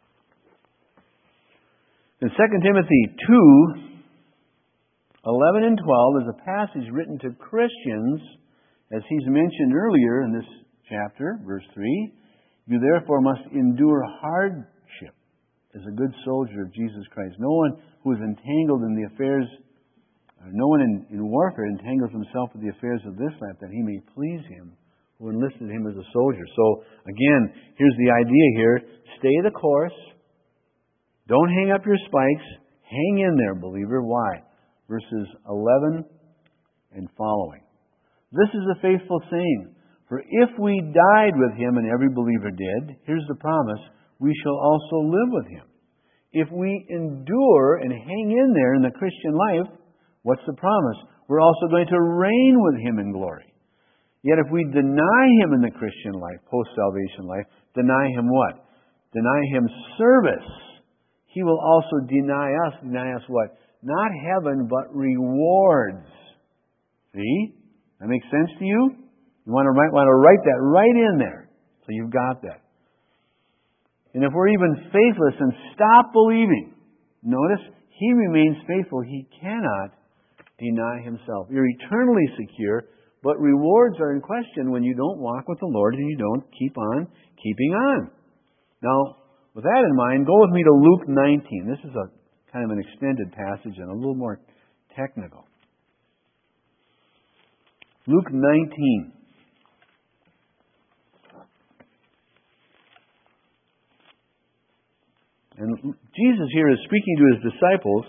Speaker 1: In Second Timothy two, eleven and twelve is a passage written to Christians, as he's mentioned earlier in this chapter, verse three. You therefore must endure hardship as a good soldier of Jesus Christ. No one who is entangled in the affairs No one in, in warfare entangles himself with the affairs of this life, that he may please him who enlisted him as a soldier. So, again, here's the idea here. Stay the course. Don't hang up your spikes. Hang in there, believer. Why? Verses eleven and following. This is a faithful saying. For if we died with him, and every believer did, here's the promise, we shall also live with him. If we endure and hang in there in the Christian life, what's the promise? We're also going to reign with him in glory. Yet if we deny him in the Christian life, post-salvation life, deny him what? Deny him service. He will also deny us. Deny us what? Not heaven, but rewards. See? That makes sense to you? You want to, might want to write that right in there. So you've got that. And if we're even faithless and stop believing, notice, he remains faithful. He cannot deny himself. You're eternally secure, but rewards are in question when you don't walk with the Lord and you don't keep on keeping on. Now, with that in mind, go with me to Luke nineteen. This is a kind of an extended passage and a little more technical. Luke nineteen. And Jesus here is speaking to his disciples.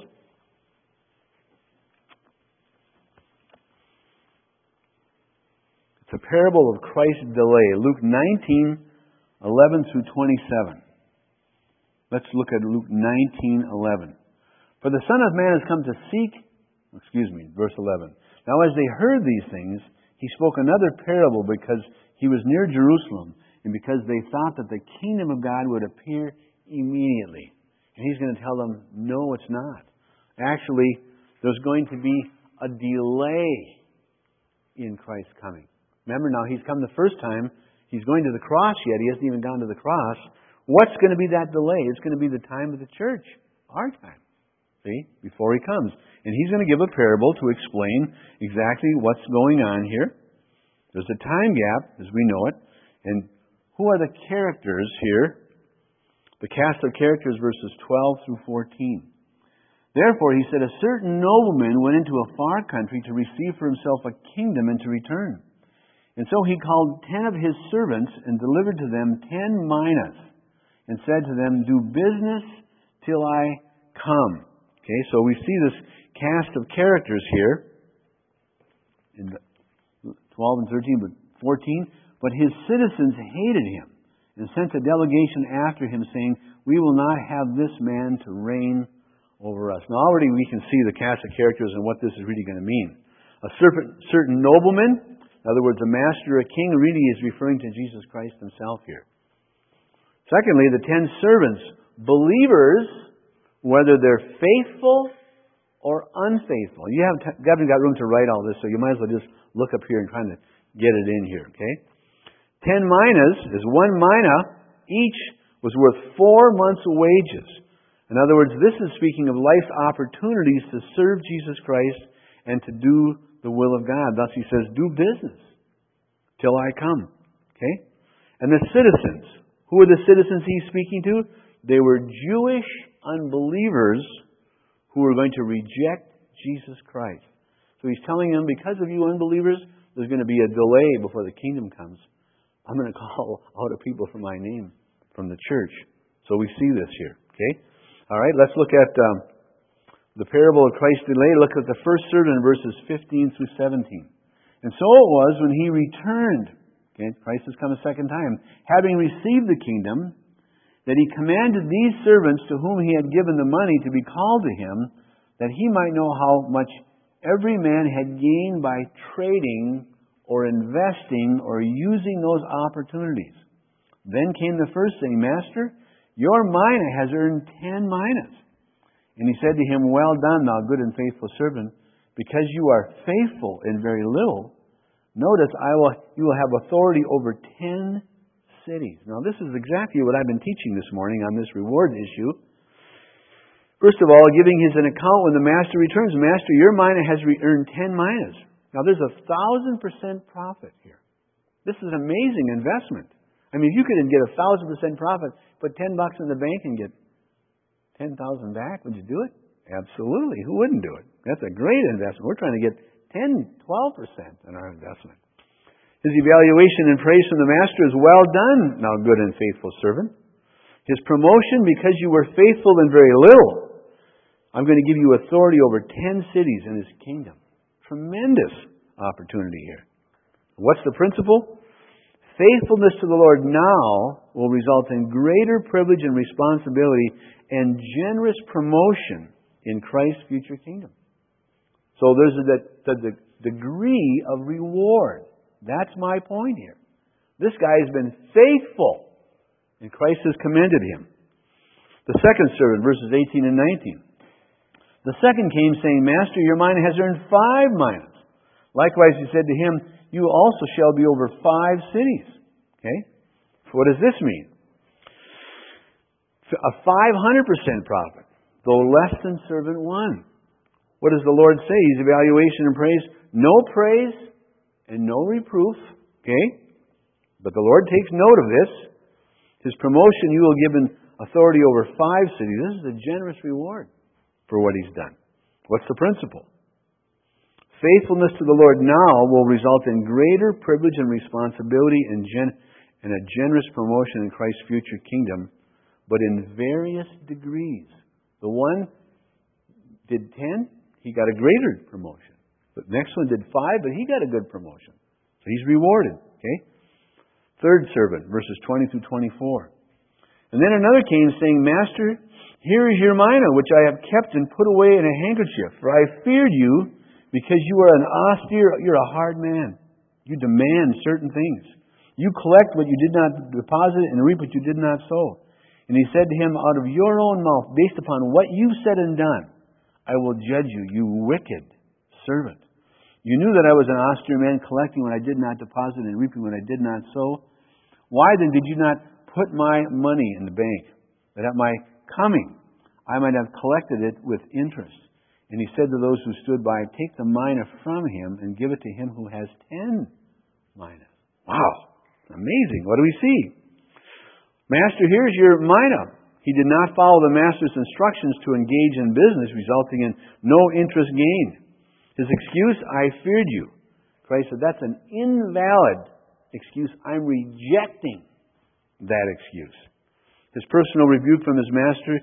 Speaker 1: It's a parable of Christ's delay. Luke nineteen, eleven through twenty-seven. Let's look at Luke nineteen, eleven. For the Son of Man has come to seek, excuse me, verse eleven. Now as they heard these things, he spoke another parable because he was near Jerusalem and because they thought that the kingdom of God would appear immediately. And he's going to tell them, no, it's not. Actually, there's going to be a delay in Christ's coming. Remember now, he's come the first time. He's going to the cross yet. He hasn't even gone to the cross. What's going to be that delay? It's going to be the time of the church. Our time. See? Before he comes. And he's going to give a parable to explain exactly what's going on here. There's a time gap, as we know it. And who are the characters here? The cast of characters, verses twelve through fourteen. Therefore, he said, a certain nobleman went into a far country to receive for himself a kingdom and to return. And so he called ten of his servants and delivered to them ten minas and said to them, do business till I come. Okay, so we see this cast of characters here in twelve and thirteen, but fourteen. But his citizens hated him and sent a delegation after him, saying, "We will not have this man to reign over us." Now already we can see the cast of characters and what this is really going to mean. A certain, certain nobleman, in other words, a master, a king, really is referring to Jesus Christ himself here. Secondly, the ten servants, believers, whether they're faithful or unfaithful. You haven't, you haven't got room to write all this, so you might as well just look up here and kind of get it in here, okay? Ten minas is one mina. Each was worth four months' wages. In other words, this is speaking of life's opportunities to serve Jesus Christ and to do the will of God. Thus he says, do business till I come. Okay? And the citizens. Who are the citizens he's speaking to? They were Jewish unbelievers who were going to reject Jesus Christ. So he's telling them, because of you unbelievers, there's going to be a delay before the kingdom comes. I'm going to call out a people for my name from the church. So we see this here. Okay? All right, let's look at um, the parable of Christ's delay. Look at the first servant in verses fifteen through seventeen. And so it was when he returned. Okay, Christ has come a second time. Having received the kingdom, that he commanded these servants to whom he had given the money to be called to him, that he might know how much every man had gained by trading or investing or using those opportunities. Then came the first saying, Master, your mina has earned ten minas. And he said to him, Well done, thou good and faithful servant, because you are faithful in very little. Notice, I will, you will have authority over ten cities. Now, this is exactly what I've been teaching this morning on this reward issue. First of all, giving his an account when the master returns. Master, your mina has re- earned ten minas. Now, there's a thousand percent profit here. This is an amazing investment. I mean, if you could get a thousand percent profit, put ten bucks in the bank and get ten thousand back, would you do it? Absolutely. Who wouldn't do it? That's a great investment. We're trying to get ten, twelve percent in our investment. His evaluation and praise from the master is, Well done, thou good and faithful servant. His promotion, because you were faithful in very little, I'm going to give you authority over ten cities in his kingdom. Tremendous opportunity here. What's the principle? Faithfulness to the Lord now will result in greater privilege and responsibility and generous promotion in Christ's future kingdom. So there's a, the, the degree of reward. That's my point here. This guy has been faithful, and Christ has commended him. The second servant, verses eighteen and nineteen. The second came saying, Master, your mina has earned five minas. Likewise, he said to him, You also shall be over five cities. Okay? So what does this mean? A five hundred percent profit, though less than servant one. What does the Lord say? His evaluation and praise. No praise and no reproof. Okay? But the Lord takes note of this. His promotion, you will give him authority over five cities. This is a generous reward for what he's done. What's the principle? Faithfulness to the Lord now will result in greater privilege and responsibility and, gen- and a generous promotion in Christ's future kingdom, but in various degrees. The one did ten, he got a greater promotion. The next one did five, but he got a good promotion. So he's rewarded. Okay? Third servant, verses twenty through twenty-four. And then another came saying, Master, here is your mina, which I have kept and put away in a handkerchief. For I feared you, because you are an austere, you're a hard man. You demand certain things. You collect what you did not deposit and reap what you did not sow. And he said to him, Out of your own mouth, based upon what you've said and done, I will judge you, you wicked servant. You knew that I was an austere man, collecting when I did not deposit and reaping when I did not sow. Why then did you not put my money in the bank, that at my coming I might have collected it with interest? And he said to those who stood by, Take the mina from him and give it to him who has ten minas. Wow, amazing. What do we see? Master, here's your mina. He did not follow the master's instructions to engage in business, resulting in no interest gained. His excuse, I feared you. Christ said, that's an invalid excuse. I'm rejecting that excuse. His personal rebuke from his master,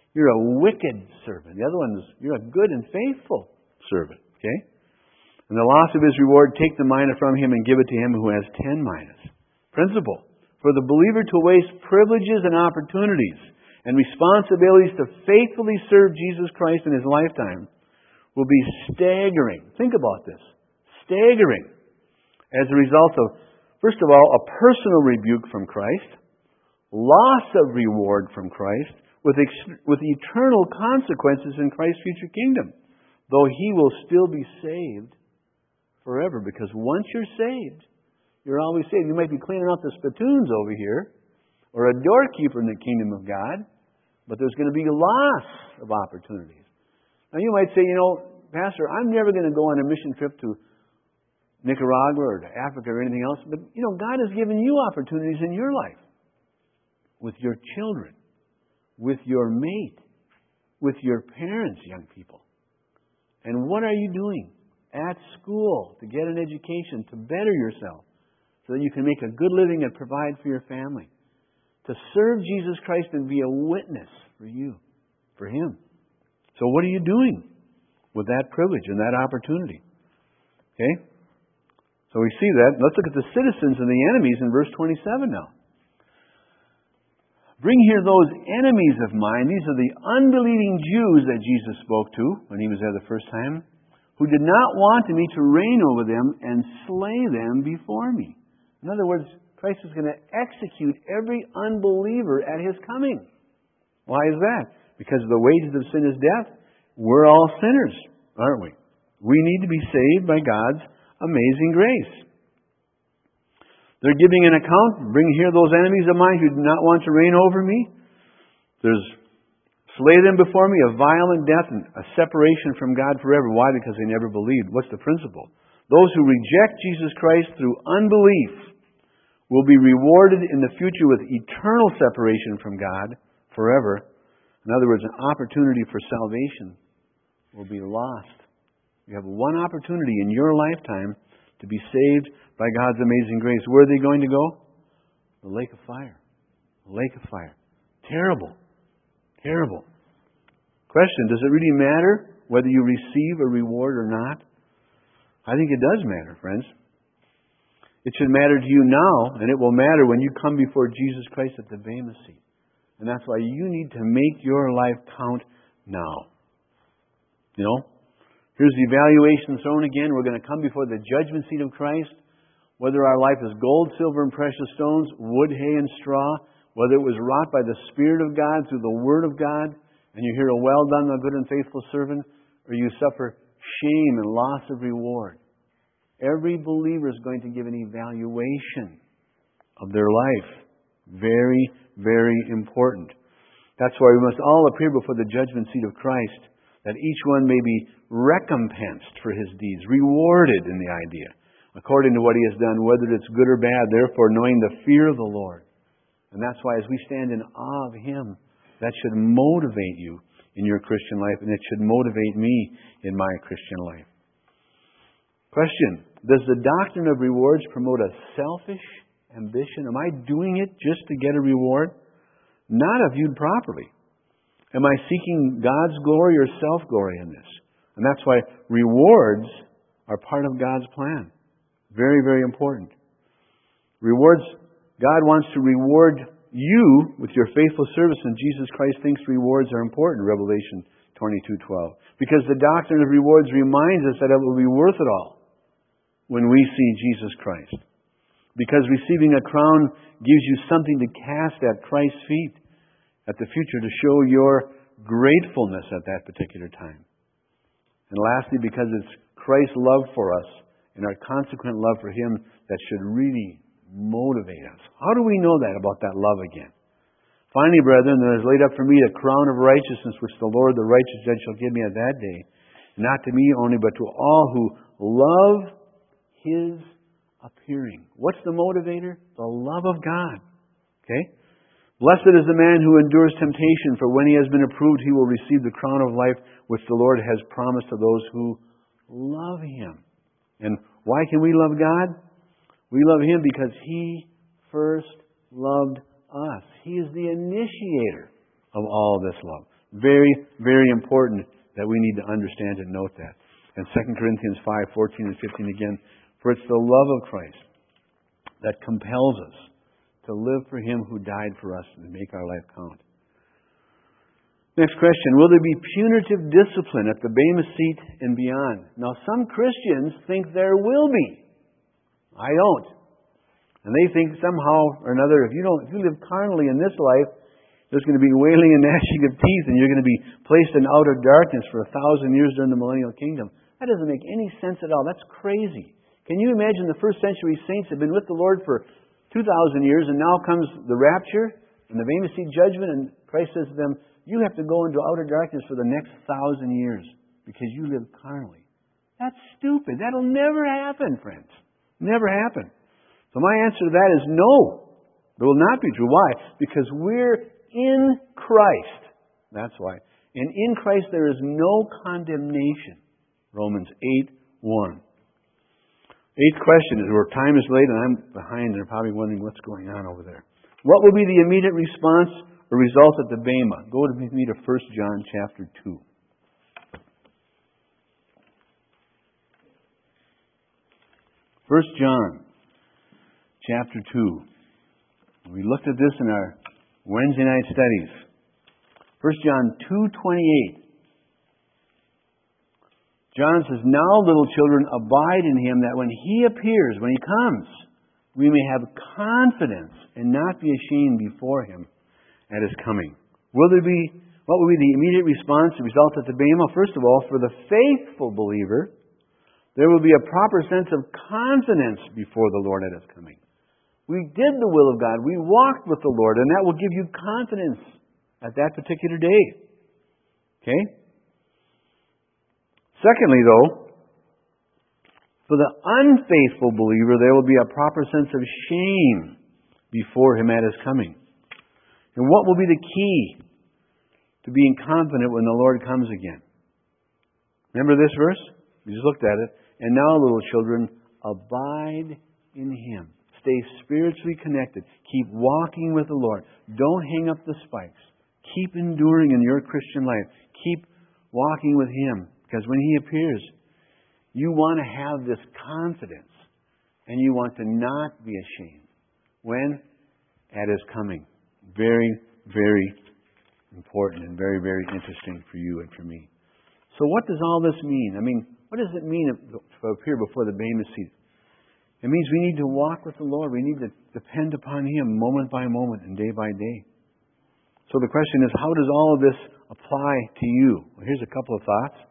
Speaker 1: You're a wicked servant. The other one is, you're a good and faithful servant. Okay? And the loss of his reward, take the mina from him and give it to him who has ten minas. Principle. For the believer to waste privileges and opportunities and responsibilities to faithfully serve Jesus Christ in his lifetime will be staggering. Think about this. Staggering. As a result of, first of all, a personal rebuke from Christ, loss of reward from Christ, with, ex- with eternal consequences in Christ's future kingdom. Though he will still be saved forever, because once you're saved, you're always saved. You might be cleaning out the spittoons over here, or a doorkeeper in the kingdom of God, but there's going to be loss of opportunities. Now you might say, you know, Pastor, I'm never going to go on a mission trip to Nicaragua or to Africa or anything else, but you know, God has given you opportunities in your life, with your children, with your mate, with your parents, young people. And what are you doing at school to get an education, to better yourself, so that you can make a good living and provide for your family? To serve Jesus Christ and be a witness for you, for Him. So what are you doing with that privilege and that opportunity? Okay? So we see that. Let's look at the citizens and the enemies in verse twenty-seven now. Bring here those enemies of mine. These are the unbelieving Jews that Jesus spoke to when He was there the first time, who did not want me to reign over them and slay them before me. In other words, Christ is going to execute every unbeliever at His coming. Why is that? Because the wages of sin is death. We're all sinners, aren't we? We need to be saved by God's amazing grace. They're giving an account. Bring here those enemies of mine who do not want to reign over me. There's slay them before me, a violent death and a separation from God forever. Why? Because they never believed. What's the principle? Those who reject Jesus Christ through unbelief will be rewarded in the future with eternal separation from God forever. In other words, an opportunity for salvation will be lost. You have one opportunity in your lifetime to be saved by God's amazing grace. Where are they going to go? The lake of fire. The lake of fire. Terrible. Terrible. Question, does it really matter whether you receive a reward or not? I think it does matter, friends. It should matter to you now, and it will matter when you come before Jesus Christ at the Bema seat. And that's why you need to make your life count now. You know? Here's the evaluation throne again. We're going to come before the judgment seat of Christ. Whether our life is gold, silver, and precious stones, wood, hay, and straw, whether it was wrought by the Spirit of God through the Word of God, and you hear a well done, my good and faithful servant, or you suffer shame and loss of reward. Every believer is going to give an evaluation of their life. Very, very important. That's why we must all appear before the judgment seat of Christ, that each one may be recompensed for his deeds, rewarded in the idea, according to what he has done, whether it's good or bad, therefore knowing the fear of the Lord. And that's why as we stand in awe of Him, that should motivate you in your Christian life, and it should motivate me in my Christian life. Question, does the doctrine of rewards promote a selfish ambition? Am I doing it just to get a reward? Not if viewed properly. Am I seeking God's glory or self-glory in this? And that's why rewards are part of God's plan. Very, very important. Rewards, God wants to reward you with your faithful service, and Jesus Christ thinks rewards are important, Revelation twenty-two twelve. Because the doctrine of rewards reminds us that it will be worth it all when we see Jesus Christ. Because receiving a crown gives you something to cast at Christ's feet at the future to show your gratefulness at that particular time. And lastly, because it's Christ's love for us and our consequent love for Him that should really motivate us. How do we know that about that love again? Finally, brethren, there is laid up for me a crown of righteousness, which the Lord, the righteous judge, shall give me at that day. Not to me only, but to all who love His appearing. What's the motivator? The love of God. Okay? Blessed is the man who endures temptation, for when he has been approved, he will receive the crown of life which the Lord has promised to those who love Him. And why can we love God? We love Him because He first loved us. He is the initiator of all this love. Very, very important that we need to understand and note that. And Second Corinthians five, fourteen and fifteen again, for it's the love of Christ that compels us to live for Him who died for us and to make our life count. Next question, will there be punitive discipline at the Bema seat and beyond? Now, some Christians think there will be. I don't. And they think somehow or another, if you don't, if you live carnally in this life, there's going to be wailing and gnashing of teeth, and you're going to be placed in outer darkness for a thousand years during the millennial kingdom. That doesn't make any sense at all. That's crazy. Can you imagine the first century saints have been with the Lord for two thousand years, and now comes the rapture and the Bema seat judgment, and Christ says to them, you have to go into outer darkness for the next thousand years because you live carnally. That's stupid. That'll never happen, friends. Never happen. So my answer to that is no. It will not be true. Why? Because we're in Christ. That's why. And in Christ there is no condemnation. Romans eight one. Eighth question is, where time is late and I'm behind and they're probably wondering what's going on over there. What will be the immediate response or result at the Bema? Go with me to First John chapter two. First John chapter two. We looked at this in our Wednesday night studies. First John two twenty-eight. John says, now, little children, abide in Him, that when He appears, when He comes, we may have confidence and not be ashamed before Him at His coming. Will there be, what will be the immediate response, the result at the Bema? First of all, for the faithful believer, there will be a proper sense of confidence before the Lord at His coming. We did the will of God. We walked with the Lord, and that will give you confidence at that particular day. Okay? Secondly, though, for the unfaithful believer, there will be a proper sense of shame before Him at His coming. And what will be the key to being confident when the Lord comes again? Remember this verse? We just looked at it. And now, little children, abide in Him. Stay spiritually connected. Keep walking with the Lord. Don't hang up the spikes. Keep enduring in your Christian life. Keep walking with Him. Because when He appears, you want to have this confidence. And you want to not be ashamed. When? At His coming. Very, very important and very, very interesting for you and for me. So what does all this mean? I mean, what does it mean to appear before the Bema seat? It means we need to walk with the Lord. We need to depend upon Him moment by moment and day by day. So the question is, how does all of this apply to you? Well, here's a couple of thoughts.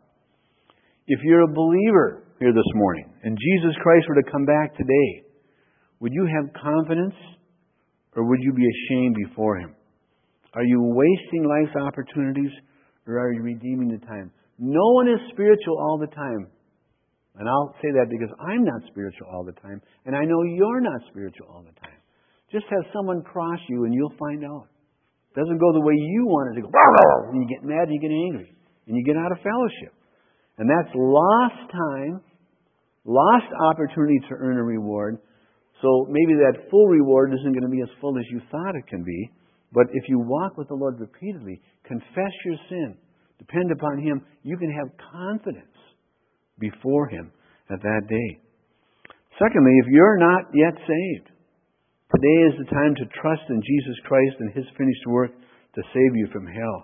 Speaker 1: If you're a believer here this morning and Jesus Christ were to come back today, would you have confidence or would you be ashamed before Him? Are you wasting life's opportunities or are you redeeming the time? No one is spiritual all the time. And I'll say that because I'm not spiritual all the time. And I know you're not spiritual all the time. Just have someone cross you and you'll find out. It doesn't go the way you want it to go. And you get mad and you get angry. And you get out of fellowship. And that's lost time, lost opportunity to earn a reward. So maybe that full reward isn't going to be as full as you thought it can be. But if you walk with the Lord repeatedly, confess your sin, depend upon Him, you can have confidence before Him at that day. Secondly, if you're not yet saved, today is the time to trust in Jesus Christ and His finished work to save you from hell.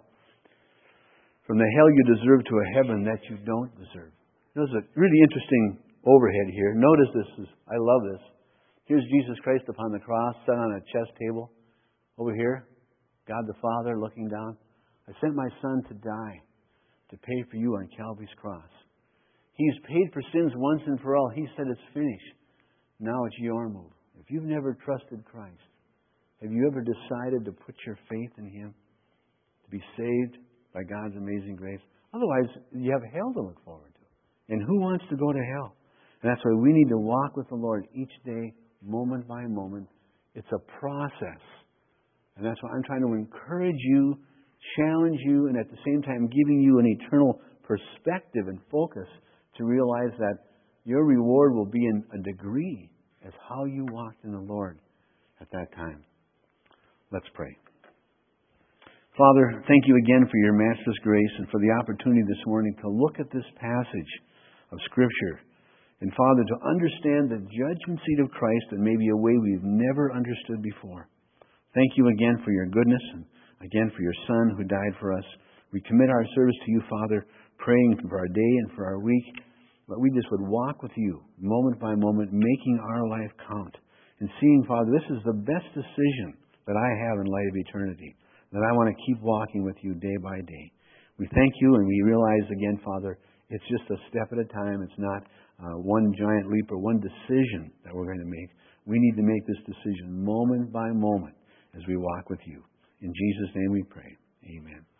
Speaker 1: From the hell you deserve to a heaven that you don't deserve. There's a really interesting overhead here. Notice this. Is, I love this. Here's Jesus Christ upon the cross, set on a chess table. Over here, God the Father looking down. I sent my Son to die, to pay for you on Calvary's cross. He's paid for sins once and for all. He said it's finished. Now it's your move. If you've never trusted Christ, have you ever decided to put your faith in Him? To be saved by God's amazing grace? Otherwise, you have hell to look forward to. And who wants to go to hell? And that's why we need to walk with the Lord each day, moment by moment. It's a process. And that's why I'm trying to encourage you, challenge you, and at the same time giving you an eternal perspective and focus to realize that your reward will be in a degree as how you walked in the Lord at that time. Let's pray. Father, thank you again for your matchless grace and for the opportunity this morning to look at this passage of Scripture. And Father, to understand the judgment seat of Christ in maybe a way we've never understood before. Thank you again for your goodness and again for your Son who died for us. We commit our service to you, Father, praying for our day and for our week. But we just would walk with you moment by moment, making our life count. And seeing, Father, this is the best decision that I have in light of eternity. That I want to keep walking with you day by day. We thank you, and we realize again, Father, it's just a step at a time. It's not uh, one giant leap or one decision that we're going to make. We need to make this decision moment by moment as we walk with you. In Jesus' name we pray. Amen.